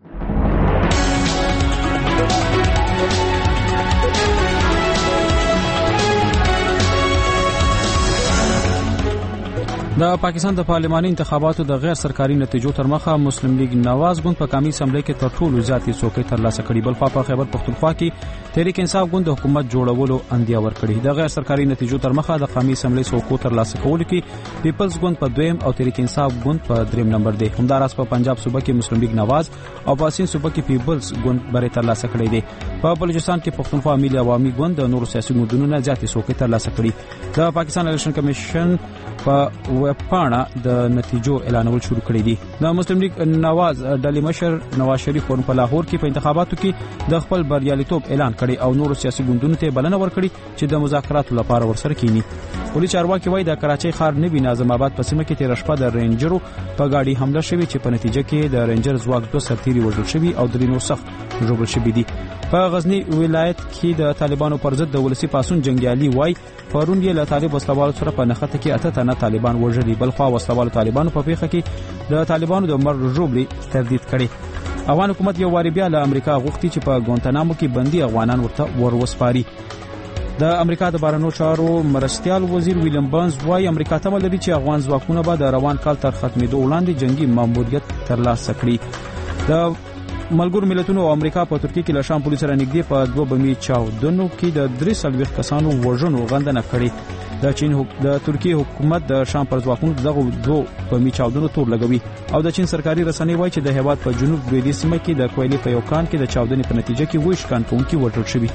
د پاکستان د پارلماني انتخاباتو د غیر سرکاري نتیجو تر مخه مسلم لیگ نواز ګوند په قومي اسمبلی کې تر ټولو زیاتې څوکۍ ترلاسه کړې. بل خوا په خیبر پښتونخوا کې تحریک انصاف ګوند د حکومت جوړولو اندیا ورکړي. د غیر سرکاري نتیجو تر مخه د قومي اسمبلی څوکۍ ترلاسه کولو کې پیپلز ګوند په دویم او تحریک انصاف ګوند په دریم نمبر دی. همداراز په پنجاب صوبه کې مسلم لیگ نواز او په سین صوبه کې پیپلز ګوند بری ترلاسه کړي دي. په بلوچستان کې پښتونخوا ملي عوامي ګوند د نورو سیاسي ګوندونو نه زیاتې څوکۍ ترلاسه کړي. د پاکستان الیکشن کمیشن په ویب پاڼه د نتیجو اعلانول شروع کړی دي. د مسلم لیگ نواز ډلې مشر نواز شریف په لاهور کې په انتخاباتو کې د خپل بریالیتوب اعلان کړي او نورو سیاسي ګوندونو ته بلنه ورکړي چې د مذاکراتو لپاره ورسره کینی. پولیس چارواکي وایي د کراچۍ ښار نوی نظم آباد په سیمه کې تیر شپه د رینجرو په گاډي حمله شوې چې په نتیجه کې د رینجر ځواک 2 سرتیري وژل شوي او 3 سخت ژوبل شوي دي. په غزنی ولایت کې د طالبانو پر ضد د ولسی پاسون جنگیالي وای پرون یې له طالب وسلوالو سره په نخته کې 8 تنه طالبان وژلي. بل خوا وسلوالو طالبانو په پیښه کې د طالبانو د مرګ ژوبلي تردید کړي. افغان حکومت یو واری بیا له امریکا غوښتي چې په ګوانتانامو کې بندي افغانان ورته وروسپاري. د امریکا د بهرنیو چارو مرستیال وزیر ویلیام بانز وايي امریکا تمه لري چې افغان ځواکونه به د روان کال تر ختمېدو وړاندې جنگي ماموریت ترلاسه کړي. د ملګرو ملتونو او امریکا په ترکیه کې له شام پولیس سره نږدې په 2 بمي چاودنو کې د 3 کسانو وژنو غندنه کړې. د چین د ترکیه حکومت د شام پر ځواکونو دغه 2 بمي چاودنو تور لګوي او د چین سرکاري رسنۍ وایي چې د هیواد په جنوب لویدیځ سیمه کې د کویلې په یو کان کې د چاودنې په نتیجه کې 20 کانکونکي وژل شوي.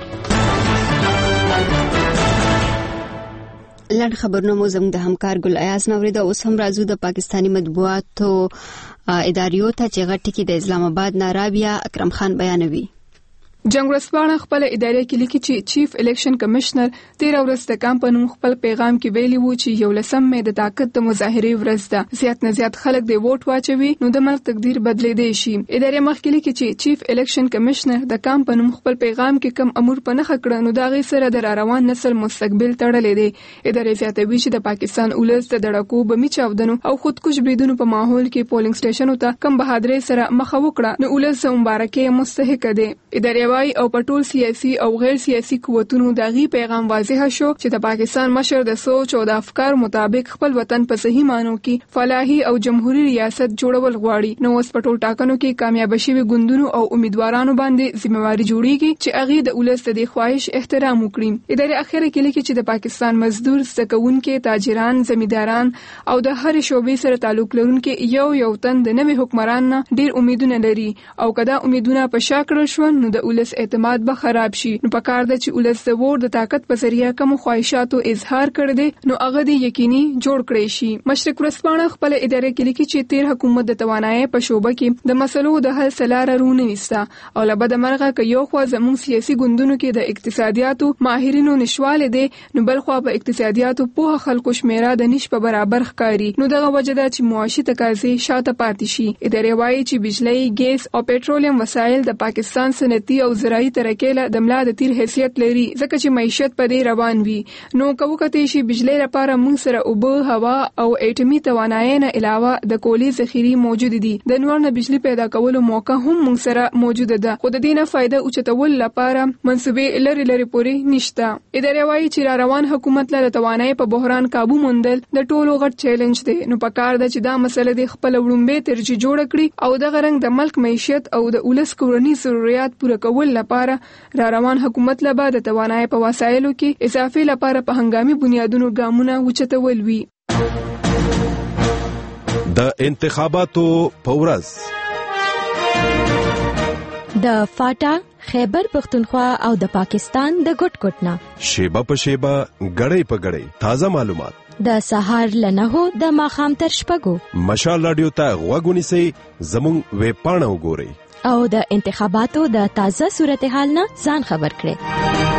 لړ خبرونه مو زموږ د همکار ګل ایاز نوریده. اوس هم راځو د پاکستاني مطبوعاتو اداریو ته چې غټ کې د اسلام آباد نارابیا اکرم خان بیانوي. جنگ ورځپاڼه خپل ادارې کې لیکي چې چیف الیکشن کمشنر 13 ورځ د کمپاین خپل پیغام کې ویلي وو چې 11 مې د طاقت د مظاهره ورځ ده. زیات نه زیات خلک د ووټ واچوي نو د ملک تقدیر بدلې دی شي. ادارې مخکې لیکي چې چیف الیکشن کمشنر د کمپاین خپل پیغام کې کم امور په نخښه کړ نو دا غي سره د روان نسل مستقبل تړلې دی. ادارې زیاتوي چې د پاکستان اولس د دړکو بمي چاودنو او خودکش بریدونو په ماحول کې پولینګ سټیشنونو ته کم بهادرۍ سره مخه وکړه نو اولس مبارکي مستحق دی. ادارې او په ټول سیاسي او غیر سیاسي قوتونو دغه پیغام واضح شو چې د پاکستان مشر د سوچ او د افکار مطابق خپل وطن په صحیح مانو کې فلاحي او جمهوریت ریاست جوړول غواړي. نو اوس په ټول ټاکنو کې کامیاب شوي ګوندونو او امیدوارانو باندې ذمہواری جوړیږي چې هغه د ولس د خواهش احترام وکړي. ادارې اخیره کې لیکي چې د پاکستان مزدور زکونکو تاجران زمینداران او د هر شوبې سره تعلق لرونکو یو تن د نوې حکمران نه ډیر امیدونه لري او کدا امیدونه په شا کړل شو نو د ولس اعتماد به خراب شي. نو پکار ده چې ولس د ووټ د طاقت په ذریعہ کوم خواهشاتو اظهار کړي دي نو هغه د یقیني جوړ کړي شي. مشرق ورځپاڼه خپل ادارې کې لیکي چې 13 حکومت د توانایي په شوبه کې د مسلو د حل سلاره رونه وستا او لبد مرغه ک یو خو زموږ سیاسي ګوندونو کې د اقتصادیاتو ماهرینو نشواله دي نو بل خو په اقتصادیاتو په خلکو شمیره د نش په برابر ښکاری نو دغه وجدا چې معاشي تقاضې شاته پاتې شي. ادارې وایي چې بجلی ګیس او پېټرولیم وسایل د پاکستان صنعتي او زراعي ترکیله د ملا د تیر حیثیت لري ځکه چې معیشت په دې روان وي. نو کوکته شي بجلی لپاره موږ سره اوبه هوا او اټومي توانایي نه علاوه د کولی ذخیره موجود دي. د نور نه بجلی پیدا کولو موقع هم موږ سره موجود ده خو د دې نه فائدہ اوچتول لپاره منسوبې لري پوري نشته. ادارې وایي چې روان حکومت له توانایي په بحران काबू موندل د ټولو غټ چیلنج دی. نو پکار ده چې دا مسله د خپل وړومبه ترجیح جوړ کړي او د غرنګ د ملک معیشت او د اولس کورنی ضرورت پوره کول لپاره روان حکومت لبا د توانایي په وسایلو کې اضافي لپاره په هنګامي بنیادونو ګامونه وچتول وي. د انتخاباتو په ورځ د فاټا، خیبر پختونخوا او د پاکستان د ګټ ګټنا شیبه په شیبه غړې په غړې تازه معلومات د سهار لنهو د ماخام تر شپږو مشال رادیو ته غوږ سي زموږ ویب پاڼه وګورئ او د انتخاباتو د تازه صورتحال نه ځان خبر کړئ.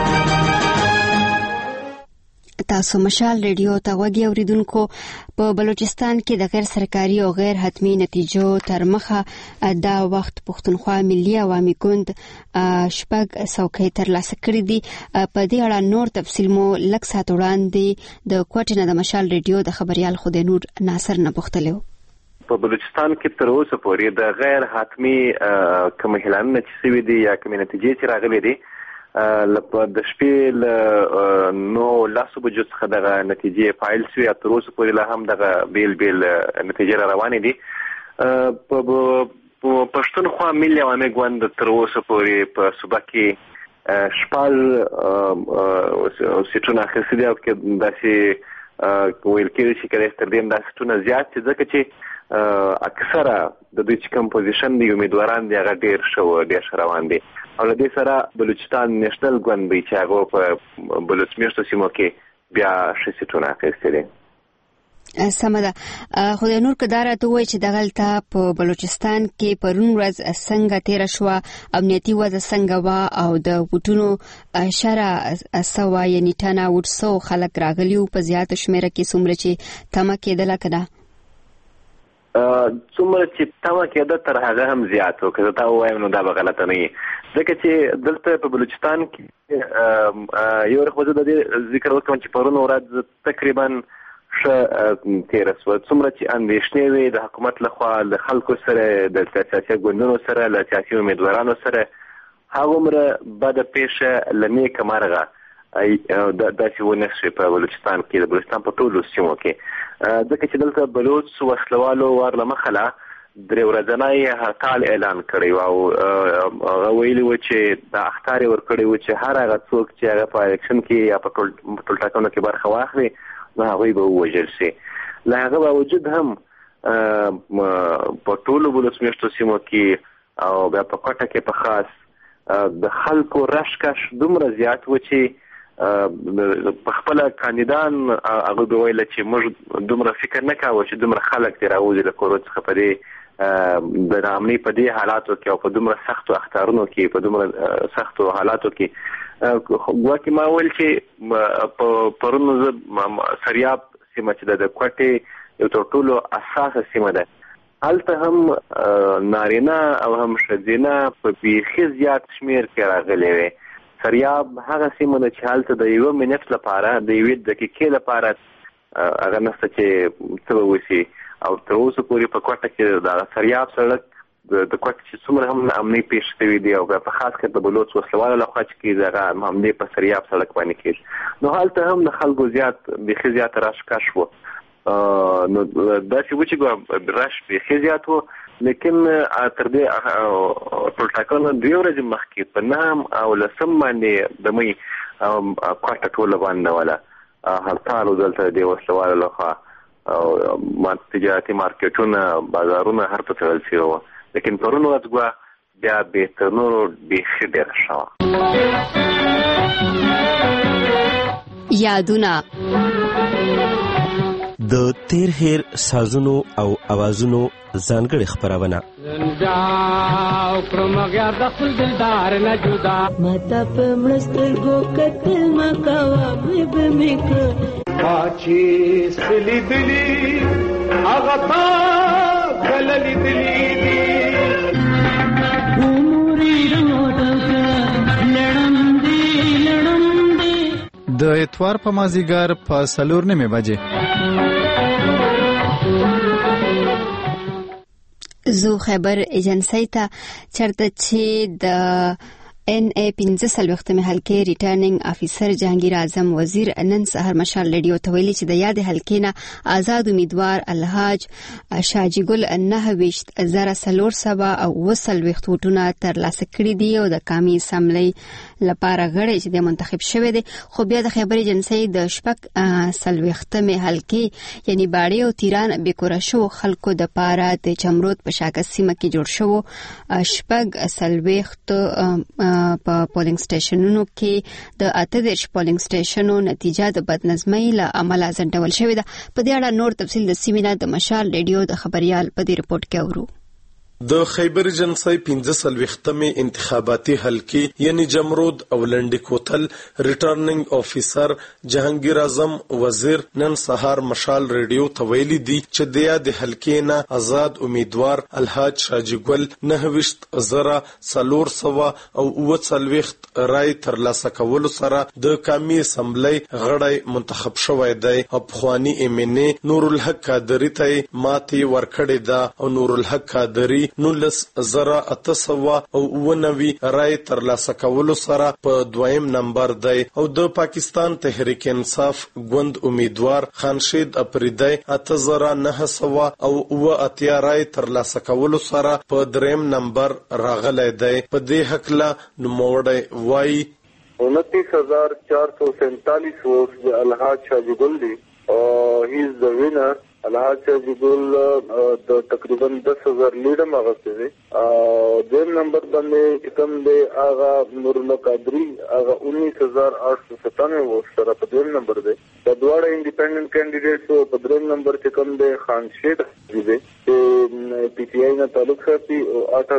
تاسو مشال ریډیو ته غوږی اوریدونکو. په بلوچستان کې د غیر سرکاري او غیر حتمی نتیجو تر مخه دا وخت پښتونخوا ملي عوامي ګوند شپږ څوکۍ ترلاسه کړې دي. په دې اړه نور تفصیل مو لږ ساعت وړاندې د کوټې نه د مشال ریډیو د خبريال خدای نور ناصر نه پوښتلو. په بلوچستان کې تر اوسه پورې د غیر حتمی کوم اعلان چې سوي دي یا کوم نتیجې چې راغلي دي د شپې نو لاسو بجو څخه دغه نتیجې فایل شوي تر اوسه پورې لا هم دغه بیل نتیجې را روانې دي. په پښتونخوا ملي عوامي ګوند تر اوسه پورې په صوبه کې شپږ سیټونه اخیستي دي او داسې ویل کېږي چې کله تر دې دا سیټونه زیات دي ځکه چې اکثره د دوی چې کوم پوزیشن دي امیدواران دي هغه ډېر روان دي او له دې سره بلوچستان نیشنل ګوند دی چې هغه په بلوچ میشتو سیمو کې بیا ښه سیټونه اخیستي دي. سمه ده. خدای نور کدار ته وایي چې دغلته په بلوچستان کې پرون ورځ څنګه تیر شو، امنیتي وضع څنګه و او د وټونو شره سوا یعنی ټانا وټسو خلک راغلیو په زیات شمیره کې څومره چې تمه کېدله کده څومره چې تمه کېده تر هغه هم زیات و. که تا ووایم نو دا به غلطه نه وي ځکه چې دلته په بلوچستان کې یو رخ زه د دې ذکر وکړم چې پرون ورځ تقریبا ښه تېره شوه. څومره چې اندېښنې وې د حکومت لخوا د خلکو سره د سیاسي ګوندونو سره له سیاسي امیدوارانو سره هغومره بده پیښه له نیکه مرغه داسې ونه شوې په بلوچستان کې، د بلوچستان په ټولو سیمو کې، ځکه چې دلته بلوچ وسلوالو ور له مخه له 3 ورځنی هړتال اعلان کړی او هغه ویلي و چې د اخطار ورکړی و چې هر هغه څوک چې هغه په الیکشن کې یا په ټولټاکنو کې برخه واخلي نو هغوی به ووژل شي. له هغه باوجود هم په ټولو بلوچ میشتو سیمو کې او بیا په کوټه کې په خاص د خلکو رشکش دومره زیات و چې په خپل کاندیدان هغه به ویل چې موږ دومره فکر نه کاوه چې دومره خلک دې راوځي له کورو څخه په دې د ناامنۍ په دې حالاتو کې او په دومره سختو اخطارونو کې په دومره سختو حالاتو کې. ګواکې ما ویل چې په پرون سریاب سیمه چې د کوټې یو تر ټولو اساسه سیمه ده، هلته هم نارینه او هم ښځینه په بیخي زیات شمیر کې راغلي وي. سریاب هغه سیمه ده چې هلته د 1 منټ لپاره د 1 دقیقې لپاره هغه نشته چې څه به وشي او تر اوسه پورې په کوټه کې د سریاب سړک د کوټه چې څومره هم امني پیښ شوي دي او په خاص کر د بلوچ وسلوالو لخوا چې کېږي هغه حملې په سریاب سړک باندې کېږي نو هلته هم د خلکو زیات بیخي زیات راشکش و. نو داسې و چې رش بیخي زیات و، لیکن تر دې ټولټاکنو 2 ورځې مخکې په 9 او 10 باندې د مې کوټه ټوله باندې ولا هړتال دلته د وسلوالو لخوا او تجارتي مارکیټونه بازارونه هر څه تړل شوي وو، لیکن پرون ورځ بیا بهتر نور بیخي ډېره ښه. یادونه د تیر هیر سازونو او اوازونو ځانګړې خپرونه د اتوار په مازیګر په 4:30 بجې زو خبر ایجنسی ته چرته چې د NA 15 حلقې ریټرنینګ افیسر جهانگیر اعظم وزیر نن سحر مشال رادیو ته ویلي چې د یاد حلقې نه آزاد امیدوار الحاج شاجی ګل 9,400 او وصل وختونه تر لاسه کړی دي او د قومي اسمبلی لپاره غړي چې د منتخب شوی دي. خو بیا د خبري جنسي د شپږ سلوختمه حلقې یعنی باړې او تیران بیکوره شو خلکو د پاره د چمرود په شاکه سیمه کې جوړ شو. شپږ سلوخت په پولینګ سټیشنونو کې د 8 پولینګ سټیشنونو نتیجه د بدنظمۍ له امله ځنډول شوې ده. په دې اړه نور تفصیل د سیمینار د مشال رادیو د خبريال په دې رپورت کې اورو. د خیبر جنسي 15 انتخاباتي حلقې یعنی جمرود او لنډی کوتل ریټرنینګ افیسر جهانگیر اعظم وزیر نن سهار مشال رادیو ته ویلي دي چې د یاد حلقې نه آزاد امیدوار الحاج شاجی ګل 9,400 او 40 رای تر لاسه کولو سره د قومي اسمبلی غړی منتخب شوی دی. افغاني امنه نور الحق قادری ته ماتي ورکړی دا او نور الحق قادری 19,800 او 90 رای تر لاسه کولو سره په دویم نمبر دی او د پاکستان تحریک انصاف ګوند امیدوار خانشید اپریدی 8,900 او 80 رای تر لاسه کولو سره په دریم نمبر راغلی دی. په دې حق لا نوموړی وایي 29,447 ووټ د الحاج شاجی ګل دی او هی از د وینر. الحاج شاجی ګل د تقریبا 10,000 لیډم اغسته دي. دیم نمبر باندې کوم دی هغه نور الله قادری هغه 19,897 ووټ سره په دیم نمبر دی. د دوړه انډیپندنت کینډیډیټس په دریم نمبر کې کوم دی خانشید دی چې پی ټی آی نه تعلق ساتي او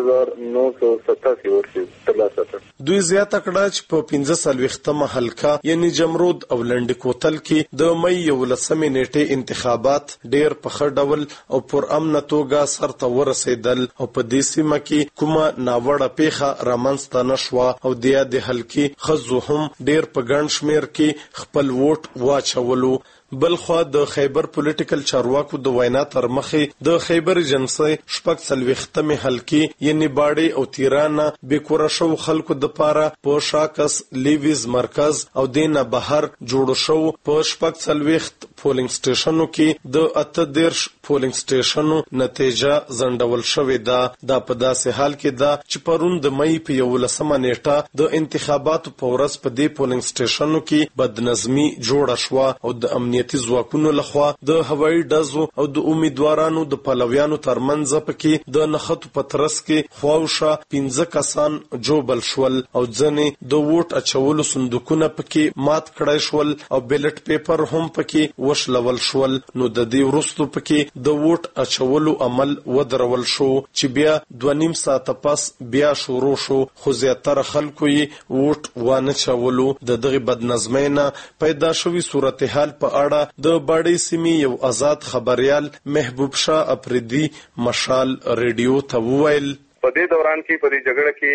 8,987 ووټ ترلاسه کړ. دوی زیاته کړه چې په 15 حلقه یعنی جمرود او لنډی کوتل کې د مې 11 نیټه انتخابات ډیر په خډول او پر امن توګه سرته ورسېدل او په دې سیمه کې کومه ناوړه پیښه رامنځته نشوه او د حلقې خزو هم ډیر په ګڼ شمیر کې خپل ووټ واچولو. بلخوا د خیبر پولیټیکل چارواکو د وینا تر مخې د خیبر جنسي شپږ سلوختمه حلقې یعنی باړې او تیرانه بیکوره شو خلکو د پاره په شاکس لیویز مرکز او دینه بهر جوړ شو. په شپږ سلوخت پولینګ سټیشنونو کې د 8 پولینګ سټیشنونو نتیجه زندول شوې ده. دا په داسې حال کې ده چې پرون د مې په 11 نیټه د انتخاباتو په ورځ په دې پولینګ سټیشنونو کې بدنظمي جوړه شو او د امنیتي ځواکونو لخوا د هوایي ډزو او د امیدوارانو د پلویانو ترمنځ پکې د نخښتو پترس کې خواوشه 15 کسان جوبل شول او ځنې د ووټ اچولو صندوقونه پکې مات کړای شول او بیلټ پیپر هم پکې وشلول شول. نو د دې وروسته پکې د ووټ اچولو عمل ودرول شو چې بیا 2.5 ساعت پس بیا شروع شو خو زیاتره خلکو یې ووټ وانه چولو. د دغه بدنظمۍ نه پیدا شوی صورتحال په اړه د باړې سیمې یو آزاد خبريال محبوب شاه اپریدي مشال رادیو ته وویل په دې دوران کې په دې جګړه کې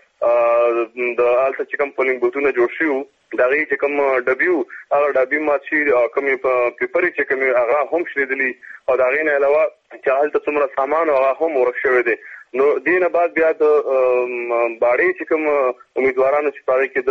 د آلته چې کوم پولینګ بوتونه جوړ شو دا غي چې کوم ډبیو هغه ډبی ماشي کوم پیپرې چې کوم هغه هم شریدلی او دا غي نه علاوه چې آلته څومره سامان هغه هم ورک شوی دی. نو دینه بعد بیا د باړې چې کوم امیدوارانو چې پاره کې د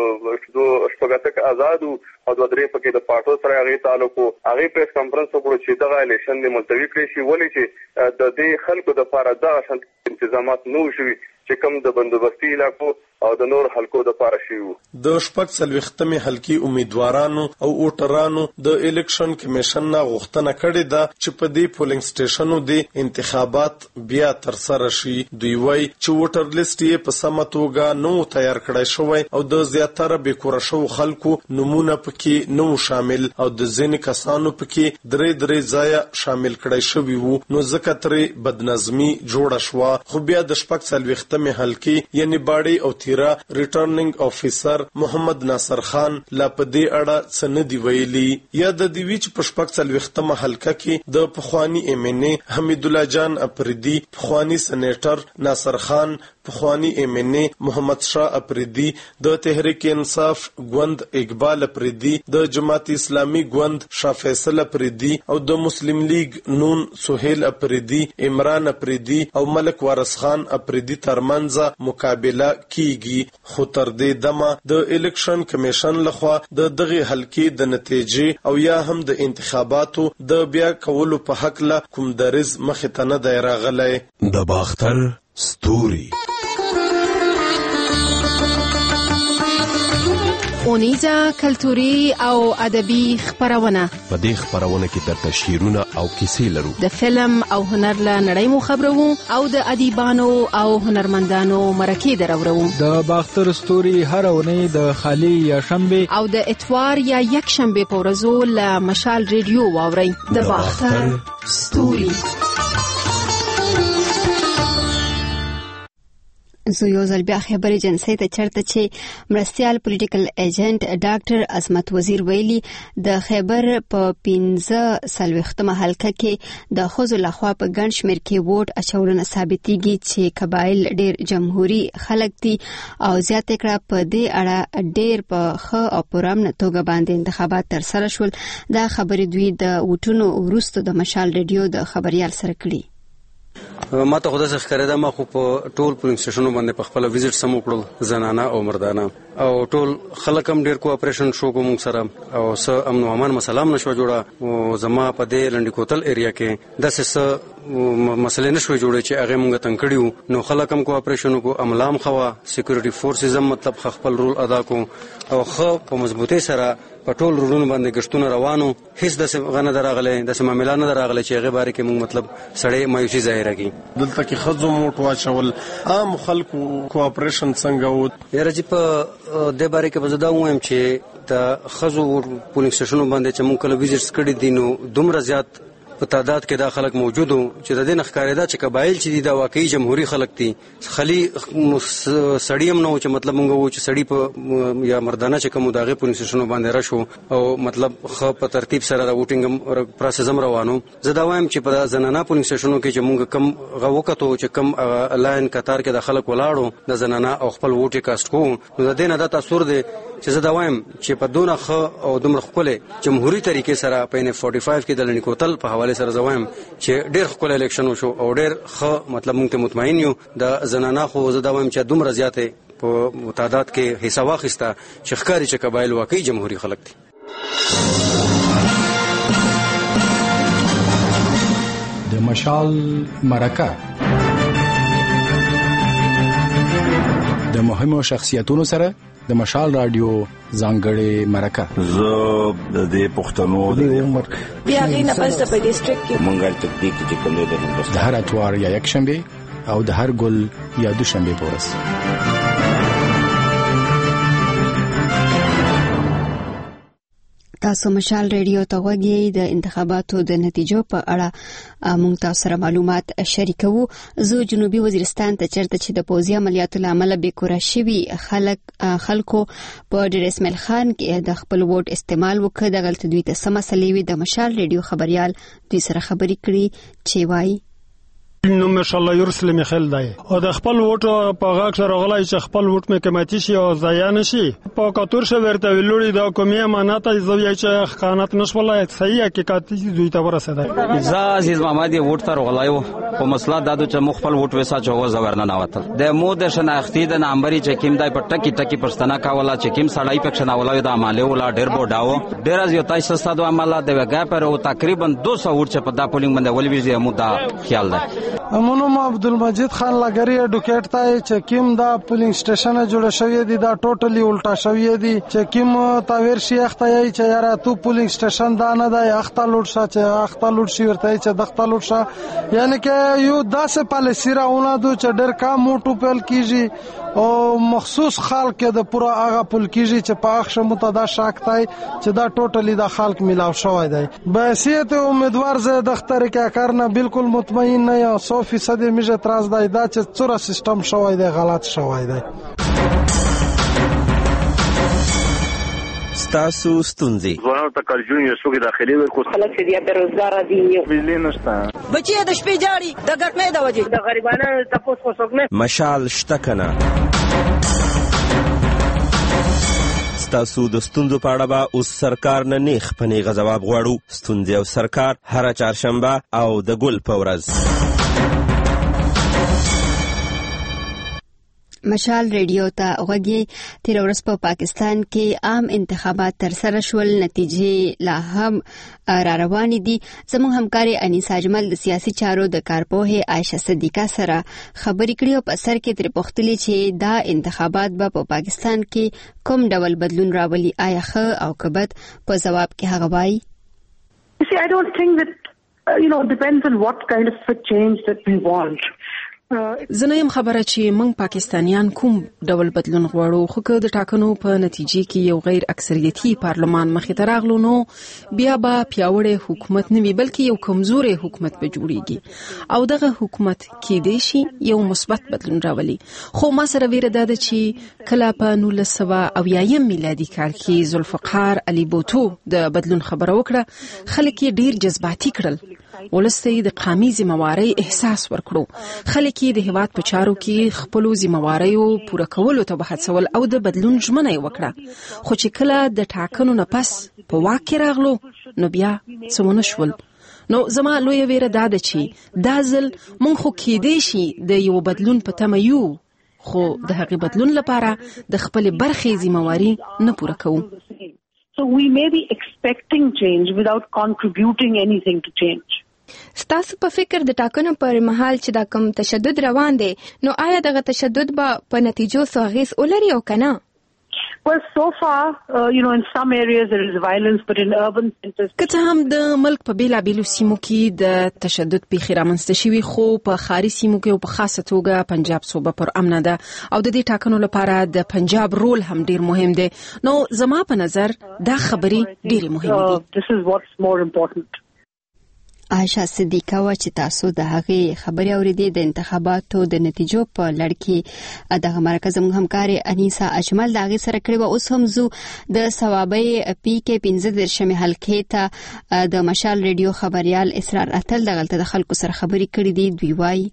شپږاتک آزاد او د درې پکې د پارټو سره هغه تعلق هغه پریس کانفرنس وکړو چې دا الیکشن د ملتوي کړی شي ولې چې د دې خلکو د لپاره دا تنظیمات نو شوي چې کوم د بندوبستي علاقو او د نور حلقو د پاره شیو. د شپږ سلوختمه حلقې امیدوارانو او ووټرانو د الیکشن کمیشن نه غوښتنه کړې ده چې په دې پولینګ سټیشنونو د انتخابات بیا تر سره شي. دوی وایي چې ووټر لیست یې په سمه توګه نو تیار کړی شوی او د زیاتره بیکوره شو خلکو نمونه پکې نو شامل او د ځینې کسانو پکې درې ځای شامل کړی شوی وو. نو ځکه ترې بدنظمي جوړه شوه. خو بیا د شپږ سلوختمه حلقې یعنی باړې او ریټرنینګ افیسر محمد ناصر خان لا په دې اړه څه نه دی ویلي. یا د دې وچ په شپږ سلوختمه حلقه کې د پخوانی امنه حمید الله جان اپریدي پخوانی سېنیټر ناصر خان پخوانی MNA محمد شاه افریدي، د تحریک انصاف ګوند اقبال افریدي، د جماعت اسلامي ګوند شاه فیصل افریدي او د مسلم لیگ نون سہیل افریدي، عمران افریدي او ملک وارث خان افریدي ترمنځ مقابله کیږي. خو تر دې دمه د الیکشن کمیشن لخوا د دغه حلقې د نتیجې او یا هم د انتخاباتو د بیا کولو په حق له کوم درز مخې ته نه دی راغلی. د باختر ستوري اونیزه کلتوري او ادبي خبرونه. په دې خبرونه کې درته شعرونه او کیسې لرو. د فلم او هنر له نړۍ مو خبرو او د ادیبانو او هنرمندانو مرکې درورو. د باختر ستوري هر اونۍ د خالی یا شنبه او د اتوار یا یک شنبه په ورځو له مشال ریډیو واوري. د باختر ستوري. زه یو ځل بیا خبرې جنسي ته چرته چې مرستيال پولیټیکل ایجنټ ډاکټر عظمت وزیر ویلي د خیبر په 15 حلقه کې د خوځو لخوا په ګڼ شمېر کې ووټ اچولو ثابتېږي چې قبایل ډېر جمهوریت خلک دي او زیاته کړه په دې اړه ډېر په ښه او پرامن توګه باندې انتخابات تر سره شول. دا خبرې دوی د وټونو وروسته د مشال ریډیو د خبريال سره کړي. ما ته خدای څخه خریدا ما خو په ټول پولینګ سټیشنونو باندې په خپل وزټ سم وکړل، زنانه او مردانه، او ټول خلک هم ډیر کوآپریشن شو کوم سره او سه امن او امان مسله نشو جوړه. او زما په دې لنډی کوتل ایریا کې د سه مسلې نشو جوړه چې هغه مونږ تنګ کړیو. نو خلک هم کوآپریشن کو، املام خوا سکیورټي فورسز هم مطلب خپل رول ادا کو او خو په مضبوطی سره په ټول رولونو باندې گشتونه روانو. هیڅ د غنه دراغله د معاملې نه دراغله چې هغه باره کې مونږ مطلب سړی مایوسی ظاهر کی. دلته کې خزو موټ واچول عام خلکو کوآپریشن څنګه و؟ یاره چې په د باره کې بزدا وایم چې د خزو پولیس سټیشنونو باندې چې مونږ کله وزټس کړی دي نو دومره زیات په تعداد کې دا خلک موجود وو چې د دې نخکارېدا چې قبایل چې د واقعي جمهوریت خلک دي. خلی سړیم نو چې مطلب مونږ وو چې سړی په یا مردانه چې کوم داغه پولیس سټیشنونو باندې راشو او مطلب خو په ترتیب سره د ووټینګ پروسس هم روانو. زه دا وایم چې په زنانه پولیس سټیشنونو کې چې مونږ کم غوکتو چې کم لاین قطار کې د خلک ولاړو د زنانه او خپل ووټ کاست کو، نو د دې نه د تاثیر دی چې زه دا وایم چې په دونه خو او دومره خپل جمهوریت طریقې سره په 45 کې د لنډی کوتل په حواله سره زوایم چې ډېر خپل الیکشن وشو او ډېر خو مطلب مونږ ته مطمئن یو د زنانه خو زه دا وایم چې دومره زیاته په تعداد کې حصہ واخیسته چې ښکاری چې قبایل واقعي جمهوریت خلک دي. د مشال مرکه د مهمو شخصیتونو سره د مشال رادیو ځانګړې مرکه. زه د دې پښتنو د عمر بیا غینه پس په ډیسټریکټ کې مونږه تکتیک چې کوم د هر اتوار یا یک شنبه او د هر ګل یا دوشنبه په ورځ. تاسو مشال ریډیو ته وګورئ. د انتخاباتو د نتیجو په اړه موږ تاسو سره معلومات شریکوو. زه جنوبي وزیرستان ته چرته چې د پوځي عملیاتو لامل به کورا شوي خلکو په ډیر اسماعیل خان کې د خپل ووټ استعمال وکړ. د غلط دوی ته سم مسلې وي. د مشال ریډیو خبريال دوی سره خبرې کړي چې وایي نو ماشاءالله یورسل میخیل دی او د خپل ووټ په غاښ سره غلای چې خپل ووټ مې قیمتي شي او ضایع نشي. په کاتور شو ورته ویلوړي د کومي امانت زوی چې خیانت نشولای صحیح حقیقت دوی ته ورسېده. ز عزیز محمد ووټ تر غلایو په مسله دادو چې مخ خپل ووټ وسا چوغه زورنه ناوتل د مو د شناختی د نمبرې چې کیم دای په ټکی ټکی پښتنه کاولا چې کیم سړی په شنه ولای د عمله ولا ډیر بوډاو ډیر از یو تاسو ستاسو عمله د وګا پر او تقریبا 200 ووټ چې په دا پولینګ باندې ولوي مو دا خیال ده. امونم عبدالمجید خان لګری اډوکیټ ته چې کیم دا پولینګ سټیشن جوړ شوی دی دا ټوټلی الټا شوی دی چې کیم تاویر شیخ ته یی چې یاره تو پولینګ سټیشن دا نه دی اخته لوټ شا چې اخته لوټ شي ورته چې دخته لوټ شا یعنی کې یو داسې پالیسی راونه دو چې ډېر کم موټو پیل کیږي او مخصوص خلک د پورا هغه پول کیږي چې په اخ شمو ته دا شک تای چې دا ټوټلی دا خلک ملاو شوی دی. بحثیت امیدوار زه د اختر کې کارنه بالکل مطمئن نه یم 100% میشه اعتراض دی دا چې څوره سیستم شوی دی غلط شوی دی. ستاسو ستونزې ځوانانو ته کارجون یو څوک داخلي ورکو خلک چې بیروزګار دي بجلی نشته بچي د شپې جاړي د ګرمۍ د وجې د غریبانو تاسو څوک نه مشال شته کنه ستاسو د ستونزو په اړه به اوس سرکار نه نیغ په نیغه ځواب غواړو. ستونزې او سرکار هره چهارشنبه او د ګل په ورځ. مشال ریډیو ته غوږی. تیر ورځ په پاکستان کې عام انتخابات تر سره شول، نتیجې لا هم را روانې دي. زموږ همکاري انیسا اجمل د سیاسي چارو د کارپوهې عایشه صدیقه سره خبرې کړې او په سر کې ترې پوښتلې چې دا انتخابات به په پاکستان کې کوم ډول بدلون راولي، آیا ښه او که بد؟ په ځواب کې هغه وایي I don't think that depends on what kind of a change that we want. زه نه یم خبره چې موږ پاکستانیان کوم ډول بدلون غواړو، خو که د ټاکنو په نتیجې کې یو غیر اکثریتي پارلمان مخې ته راغلو نو بیا به پیاوړی حکومت نه وي بلکې یو کمزوري حکومت به جوړیږي او دغه حکومت کېدای شي یو مثبت بدلون راولي. خو ما سره ویره ده چې کله په 1980 میلادي کال کې ذوالفقار علي بوټو د بدلون خبره وکړه، خلک یې ډیر جذباتي کړل، ولسته د قامي ذمہوارۍ احساس ورکړو، خلک د هیواد په چارو کې خپل ذمہواریو پوره کولو ته هڅول او د بدلون ژمنه یې وکړه. خو چې کله د ټاکنو نه پس په واک کې راغلو نو بیا څه ونه شول. نو زما لویه ویره دا ده چې دا ځل مونږ خو کېدای شي د یو بدلون په تمه یو، خو د هغې بدلون لپاره د خپلې برخې ذمہواري نه پوره کوو. So we may be expecting change without contributing anything to change. ستاسو په فکر د ټاکنو پر مهال چې دا کوم تشدد روان دی نو آیا دغه تشدد به په نتیجو څه اغیز ولري او کنه؟ Well, so far, in some areas there is violence, but in urban centers. که هم د ملک په بیلابیلو سیمو کې د تشدد پیښې رامنځته شوي، خو په ښاري سیمو کې او په خاصه توګه پنجاب صوبه پر امنه ده او د دې ټاکنو لپاره د پنجاب رول هم ډیر مهم دی. نو زما په نظر دا خبرې ډیرې مهمې دي. This is what's more important. عایشه صدیقه وا چې تاسو د هغې خبرې اوریدې د انتخاباتو د نتیجو په لړ کې دغه مرکز موږ همکاري انیسا اجمل د هغې سره کړې وه. اوس هم زو د ثوابۍ پی کې 15 حلقې ته د مشال ریډیو خبريال اسرار اتل دغلته د خلکو سره خبرې کړې دي. دوی وایي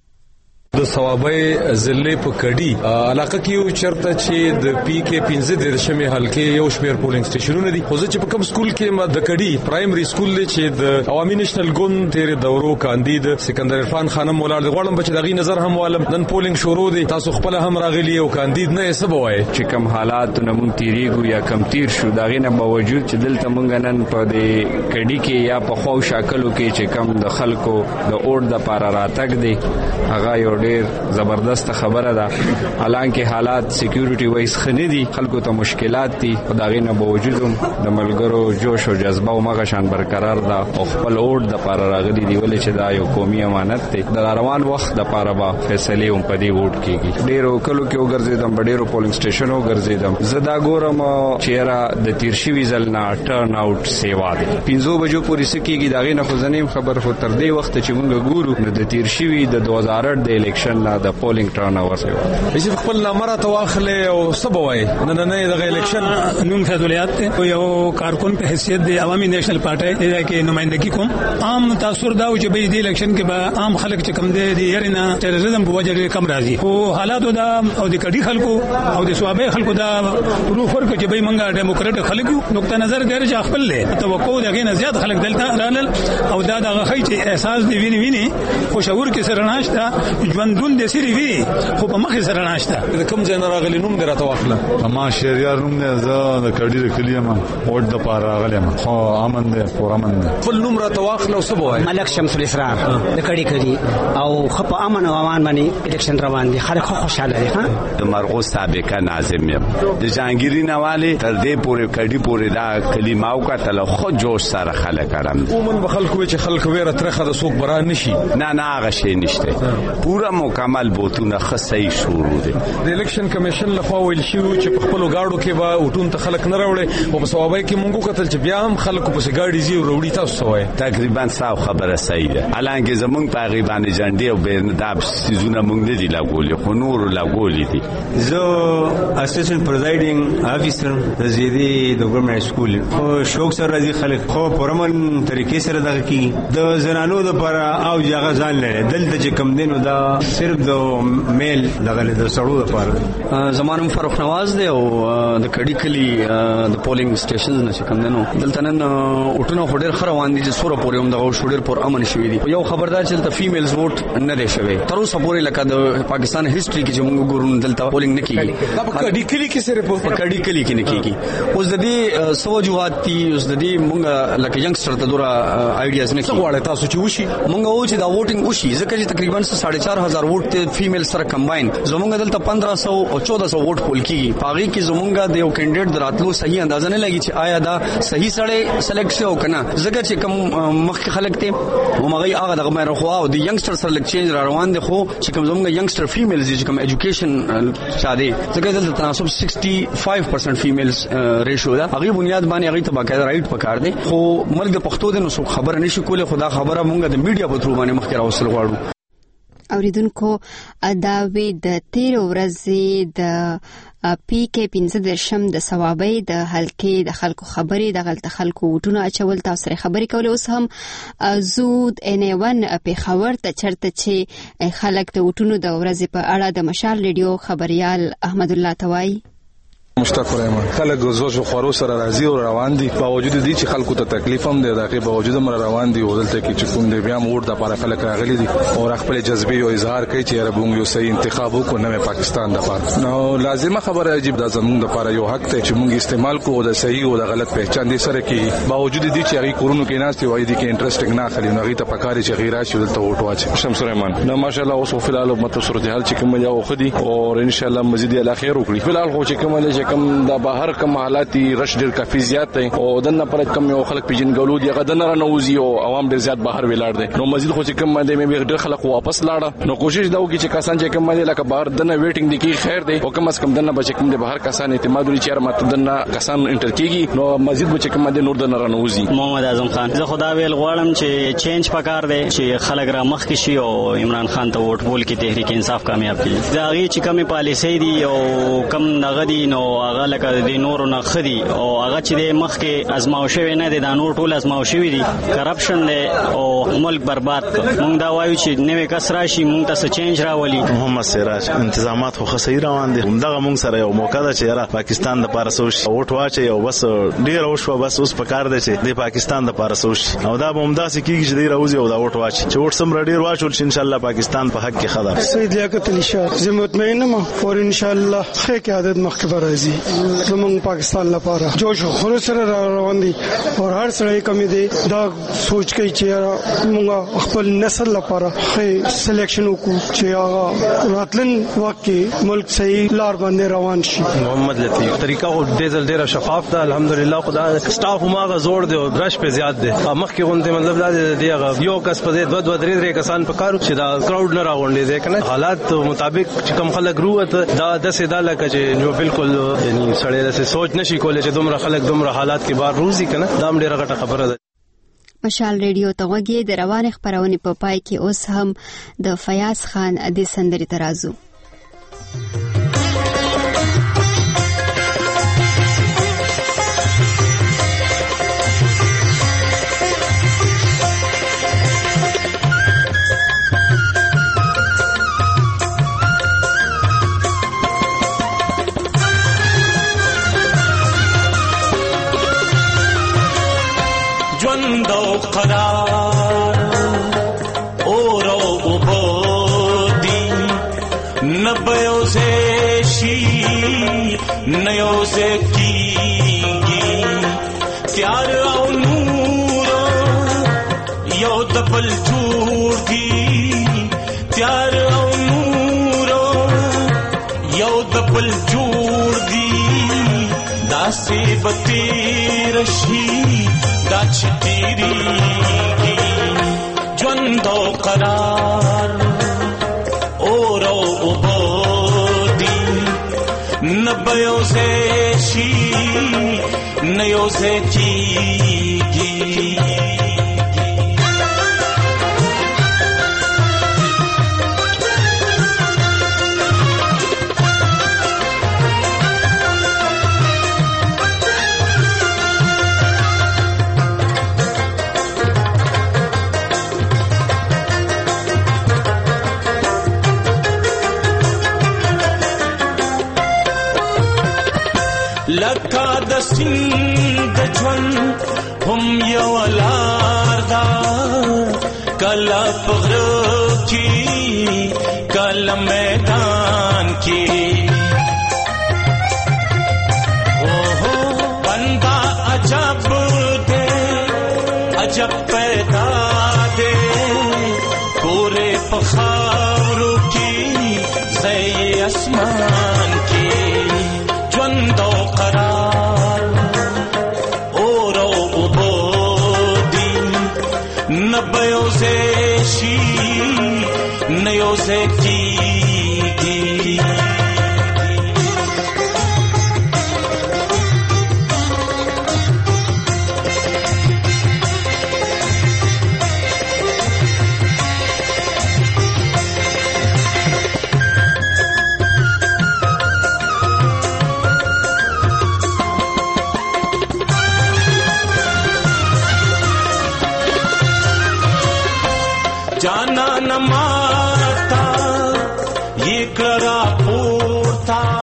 د ثوابۍ ضلع په کډي علاقه کې یو چرته چې د پی کې 15 حلقې یو شمېر پولینګ سټیشنونه دي. خو زه چې په کوم سکول کې ما د کډي پرایمري سکول دی چې د عوامي نېشنل ګوند تیر دورو کاندید سکندر عرفان خانم ولاړ دی، غواړم چې دغه نظر هم والم. نن پولینګ شروع دی، تاسو خپل هم راغلی او کاندید نه سبا وای چې کم حالات نمون تیریږي یا کم تیر شو دغه نه باوجود چې دلته مونږ نن په دې کډي کې یا په خو شاکلو کې چې کم د خلکو د اور د پاره راتګ دی هغه یو ډیر زبردست خبره ده. حالانکه حالات سکیورټي وایس خنه دي، خلکو ته مشکلات دي، خدای نه باوجود د ملګرو جوش او جذبه او مغه شان برقرار ده او خپل اور د پاره راغلي دی ولې چې دا یو قومي امانت دی. د روان وخت د پاره به فیصله هم پدې ووټ کیږي. ډیرو کلو کې وګرځیدم، ډیرو پولینګ سټیشنو وګرځیدم. زدا ګورم چیرې د تیرشي ځل نه ټرن اوټ سیوا دي 5 بجو پورې سکیږي. داغه نه خو زنیم خبر خو تر دې وخت چې مونږ ګورو د تیرشي د 2008 د الیکشن د پولینګ ټرن اوټ سیوا چې خپل نامره تواخله او سبوي نه د الیکشن نوم فضلیات یو کارکون په حیثیت د عوامي نېشنل پارټي د کې نمائندګي کوم. عام تاثر دا چې به د الیکشن کې به عام خلک چې کم دي د يرنه ټیرریزم په وجه کم راځي او حالات دا او د کډي خلکو او د صوابې خلکو دا پروف ورکړي چې به منګه ډیموکراټ خلکو نقطه نظر ګر چې خپل له توقع دغه نه زیات خلک دلته رانل او دا دغه خی چې احساس دی ویني خو شعور کې سره ناشته ژوندون د سری وی خو په مخ سره ناشته. د کوم ځای نه راغلی نوم درته واخله؟ ما شهريار نوم نه زه د کډیر کلیما وډ د پاره راغلم. خو امن ده پور امن ده. خپل نوم راته واخله او سبوي ملک شمس الاسرار د کډی کړي او خپ امن او امان باندې الیکشن روان دي، خلک خوشاله دي. ها د مرغوز سابقه ناظم یم د جانګيري نواله تر دې پورې کډی پورې دا کلیما او کتل خو جوش سره خلک ارم عموما به خلکو چې خلک ویره ترخه د سوق بران نشي. نه هغه شی نشته. پورا پوره مکمل بوتونه خصي شروع دي. د الیکشن کمیشن لخوا ویل شو چې په خپل گاډو کې به وټون ته خلک نه راوړي او په ثوابای کې مونږ کتل چې بیا هم خلکو په سګاډي زی وروړي. تاسو وایي تقریبا صاحب خبره صحیح ده. الانګه زمونږ تقریبا جنډي او بناداب سيزونه مونږ نه دي لاګولې خو نور لاګولې دي. زه اسسټنټ پریزایډینګ افیسر د زیدي د ګورنمنت سکول خو شوق سره راځي خلک خو پرمن طریقې سره دغه کی د زنانو د پر او ځای ځان لري دلته چې کم دینو دا صرف د میل دغه د سړو لپاره. زمانم فاروق نواز دی او د کډی کلی د پولینګ سټیشنز نه چې کم دینو دلته نن وټونو هډر خروان دي چې سوره پورې هم دغه شوډر پر امن شوی دي. یو خبردار چې د فیمیلز ووټ نه دی شوی تر اوسه پورې لکه د پاکستان هیستوري کې چې موږ ګورو دلته پولینګ نه کیږي. په کډی کلی کې صرف په کډی کلی کې نه کیږي. اوس د دې سوجوات دي اوس د دې موږ لکه ینګستر ته دورا آیډیاز نه کیږي. تاسو چې وشي موږ و چې دا ووټینګ وشي ځکه چې تقریبا 4,500 ووټ ته فیمیل سره کمباین زموږ دلته 1500 او 1400 ووټ پول کیږي. پاغي کې زموږ د یو کینډیډیټ دراتلو صحیح اندازه نه لګي چې آیا دا صحیح سره سلیکټ شو کنه ځکه چې کوم مخکې خلک ته ومغه هغه دغه مې خو او د ینګستر سره لک چینج را روان دي خو چې کوم زموږ ینګستر فیمیلز چې کوم ایجوکیشن شاده ځکه دلته تناسب 65% فیمیلز ریشو ده. هغه بنیاد باندې هغه ته باقاعده رائټ پکار دي خو ملک د پښتو د نو خبر نشي کوله خدا خبره مونږ د میډیا په ترو باندې مخکې راوصل غواړو. اوریدونکو اداوی د 13 ورځې د پی کې 15 د ثوابي د حلقې د خلکو خبرې د غلط خلکو وټونه اچول تاسو سره خبرې کولې. اوس هم زود ان1 په خبر ته چرته چې خلک د وټونو د ورځې په اړه د مشال ریډیو خبريال احمد الله توای مشتاق رحمان خلک زوج خورو سره راضي او روان دي باوجود دي چې خلکو ته تکلیف هم دی دغه باوجود مر روان دي ولته کې چې کوم دی بیا موږ د لپاره خلک راغلي دي او خپل جذبه او اظهار کوي چې ربونګ یو صحیح انتخاب وکړو نو پاکستان د لپاره نو لازمه خبره عجیب د زمونږ لپاره یو حق ته چې موږ استعمال کوو د صحیح او د غلط پہچان دي سره کې باوجود دي چې هغه کورونو کې ناس دی وایي دي کې انټرېسټینګ نه خالي نو هغه ته پکاري چې غیرا شي ولته وټ واچي. شمس رحمان نو ماشاءالله اوس په الحال مت صورتحال چې کوم یو خدي او ان شاء الله مزید اله خیر وکړي. په الحال خو چې کوم له چې کوم د بهر کم حالاتي رش ډیر کافي زیات دي او دنه پر کم یو خلک پیژنګلو دي هغه دنه رانوزي او عوام ډیر زیات بهر ویلاړ دي نو مزید خو چې کم باندې مې ډیر خلک واپس لاړه نو کوشش دا وکړي چې کسان چې کم باندې لکه بهر دنه ویټینګ دي کی خیر دي او کم از کم دنه بچ کم دي بهر کسان اعتماد لري چې ماته دنه کسان انټر کیږي نو مزید بچ کم باندې نور دنه رانوزي. محمد اعظم خان زه خدا ویل غواړم چې چینج پکار دی چې خلک را مخ کې شي او عمران خان ته ووټ بول کې تحریک انصاف کامیاب کړي. دا غي چې کومه پالیسي دي او کم نغدي نو هغه لکه د نور نه خدي او هغه چې د مخ کې ازماوشوي نه دي دا نور ټول ازماوشوي دي کرپشن دی او ملک برباد کړ. موږ دا وایو چې نوې کس راشي موږ ته چینج راولي. محمد سراج انتظامات خو خسي روان دي همدغه موږ سره یو موقع ده چې را پاکستان د پارسوش ووټ واچي او بس ډیر اوښو بس اوس پکار دی چې د پاکستان د پارسوش او دا به همداسې کیږي چې ډیر اوځي او دا ووټ واچي چې ووټ سم ډیر واچول ان شاء الله پاکستان په حق کې خدا. سید لیاقت علی شاه زه مطمئن یم او ان شاء الله خیر کې عادت مخکې راځي زموږ پاکستان لپاره جوش خور سره روان دي او هر سړی کمی دی دا سوچ کوي چې موږ خپل نسل لپاره خې سلیکشن وکړو چې هغه راتلن وخت کې ملک صحیح لار باندې روان شي. محمد لطیف طریقہ خو ډیر شفاف ده الحمدلله خدا سټاف ماغه زوړ دی او رش په زیات دی مخکې غونډه مطلب دا دی هغه یو کس په دې 2-3 کسان په کارو چې دا کراود نه راغونډي دي کنه حالات مطابق چې کم خلک روت دا د سیدا لکه چې جو بالکل یعنی سړی د سوچ نشي کولای چې دومره خلک دومره حالات کې بار روزي کنه دا ډیره غټه خبره ده. مشال ریډیو ته وګورئ د روان خبرونه په پای کې اوس هم د فیاض خان د سندري ترازو. قرار اور او بودی نبیو سے شی نیو سے کیگی تیار او نور یو دبل جوڑ دی تیار او نور یو دبل جوڑ دی داسی بتیر شی دا چتیری ژوند او قرار نبیو سے شی نیو سے کیگی لکا د سند جون هم یو لار دا کلا پغرو کی کلا میدان کی بندہ عجب دے عجب پیدا دے پورے پخاورو کی زی اسمان کی جوندو قرار اورو عبودی نبیو زیشی نیو زیکی